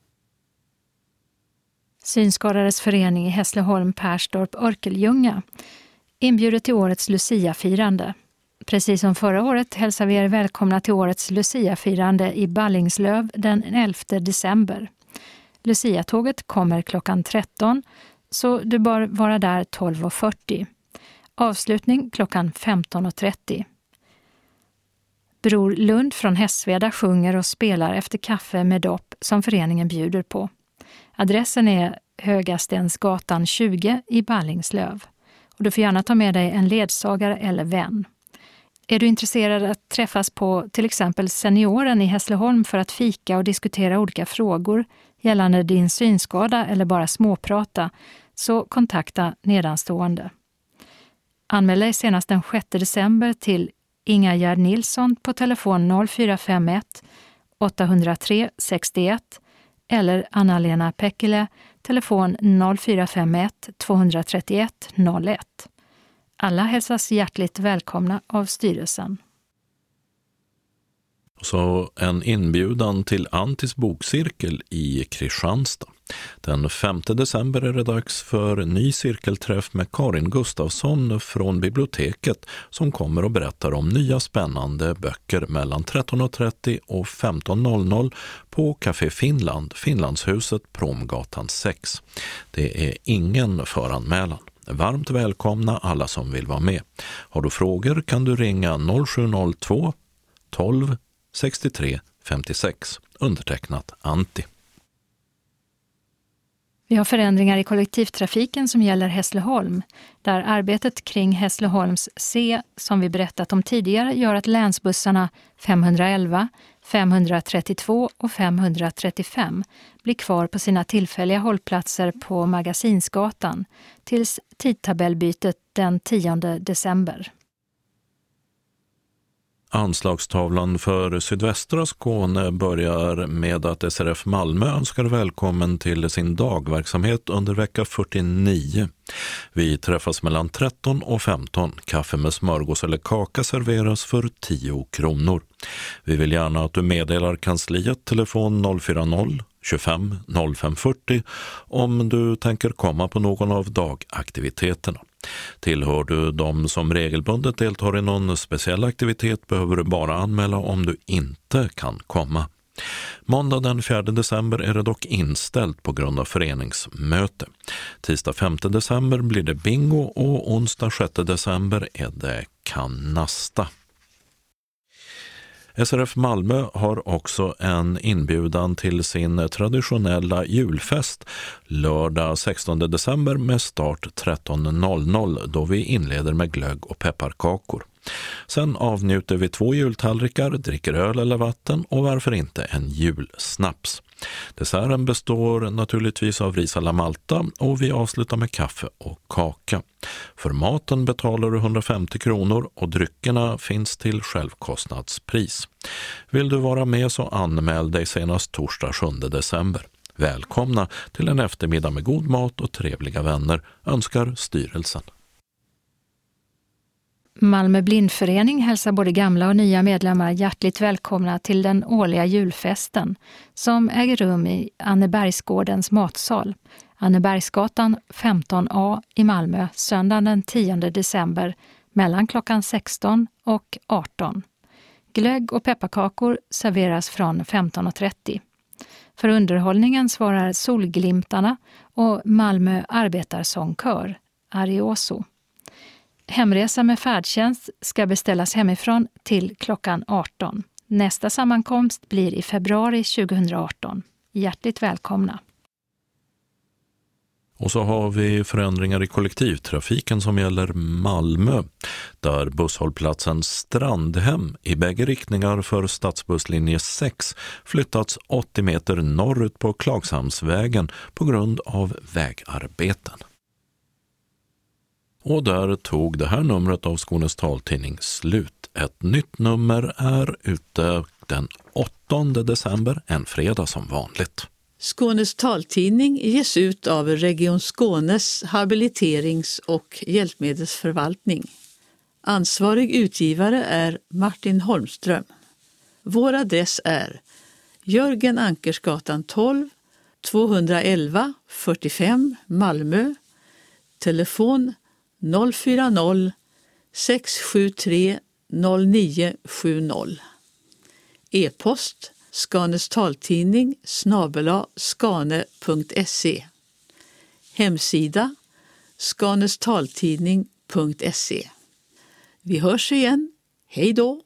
Synskadades förening i Hässleholm, Perstorp, Örkelljunga inbjuder till årets Lucia-firande. Precis som förra året hälsar vi er välkomna till årets Lucia-firande i Ballingslöv den elfte december. Lucia-tåget kommer klockan tretton, så du bör vara där tolv och fyrtio. Avslutning klockan femton och trettio. Bror Lund från Hästveda sjunger och spelar efter kaffe med dopp som föreningen bjuder på. Adressen är Högastensgatan tjugo i Ballingslöv. Och du får gärna ta med dig en ledsagare eller vän. Är du intresserad att träffas på till exempel Senioren i Hässleholm för att fika och diskutera olika frågor gällande din synskada eller bara småprata, så kontakta nedanstående. Anmäl dig senast den sjätte december till Inga Gerd Nilsson på telefon noll fyra fem ett åtta noll tre sex ett eller Anna-Lena Pekkele telefon noll fyra fem ett två tre ett noll ett. Alla hälsas hjärtligt välkomna av styrelsen. Så en inbjudan till Antis bokcirkel i Kristianstad. Den femte december är det dags för ny cirkelträff med Karin Gustafsson från biblioteket som kommer och berättar om nya spännande böcker mellan tretton och trettio och femton noll noll på Café Finland, Finlandshuset, Promgatan sex. Det är ingen föranmälan. Varmt välkomna alla som vill vara med. Har du frågor kan du ringa noll sju noll två tolv sextiotre femtiosex. Undertecknat Antti. Vi har förändringar i kollektivtrafiken som gäller Hässleholm, där arbetet kring Hässleholms C, som vi berättat om tidigare, gör att länsbussarna femhundraelva, femhundratrettiotvå och femhundratrettiofem blir kvar på sina tillfälliga hållplatser på Magasinsgatan tills tidtabellbytet den tionde december. Anslagstavlan för sydvästra Skåne börjar med att S R F Malmö önskar välkommen till sin dagverksamhet under vecka fyrtionio. Vi träffas mellan tretton och femton. Kaffe med smörgås eller kaka serveras för tio kronor. Vi vill gärna att du meddelar kansliet telefon noll fyra noll tjugofem noll fem fyrtio om du tänker komma på någon av dagaktiviteterna. Tillhör du de som regelbundet deltar i någon speciell aktivitet behöver du bara anmäla om du inte kan komma. Måndag den fjärde december är det dock inställt på grund av föreningsmöte. Tisdag femte december blir det bingo och onsdag sjätte december är det kanasta. S R F Malmö har också en inbjudan till sin traditionella julfest lördag sextonde december med start tretton noll noll då vi inleder med glögg och pepparkakor. Sen avnjuter vi två jultallrikar, dricker öl eller vatten och varför inte en julsnaps. Desserten består naturligtvis av ris alla malta och vi avslutar med kaffe och kaka. För maten betalar du hundrafemtio kronor och dryckerna finns till självkostnadspris. Vill du vara med så anmäl dig senast torsdag sjunde december. Välkomna till en eftermiddag med god mat och trevliga vänner, önskar styrelsen. Malmö blindförening hälsar både gamla och nya medlemmar hjärtligt välkomna till den årliga julfesten som äger rum i Annebergsgårdens matsal, Annebergsgatan femton A i Malmö, söndagen den tionde december mellan klockan sexton och arton. Glögg och pepparkakor serveras från femton och trettio. För underhållningen svarar Solglimtarna och Malmö arbetarsångkör, Arioso. Hemresa med färdtjänst ska beställas hemifrån till klockan arton. Nästa sammankomst blir i februari tjugohundraarton. Hjärtligt välkomna! Och så har vi förändringar i kollektivtrafiken som gäller Malmö, där busshållplatsen Strandhem i bägge riktningar för stadsbusslinje sex flyttats åttio meter norrut på Klagshamnsvägen på grund av vägarbeten. Och där tog det här numret av Skånes taltidning slut. Ett nytt nummer är ute den åttonde december, en fredag som vanligt. Skånes taltidning ges ut av Region Skånes habiliterings- och hjälpmedelsförvaltning. Ansvarig utgivare är Martin Holmström. Vår adress är Jörgen Ankersgatan tolv, tvåhundraelva fyrtiofem Malmö. Telefon noll fyra noll sex sju tre noll nio sju noll. E-post Skanes taltidning snabel-a skane punkt se. Hemsida skanestaltidning punkt se. Vi hörs igen. Hej då!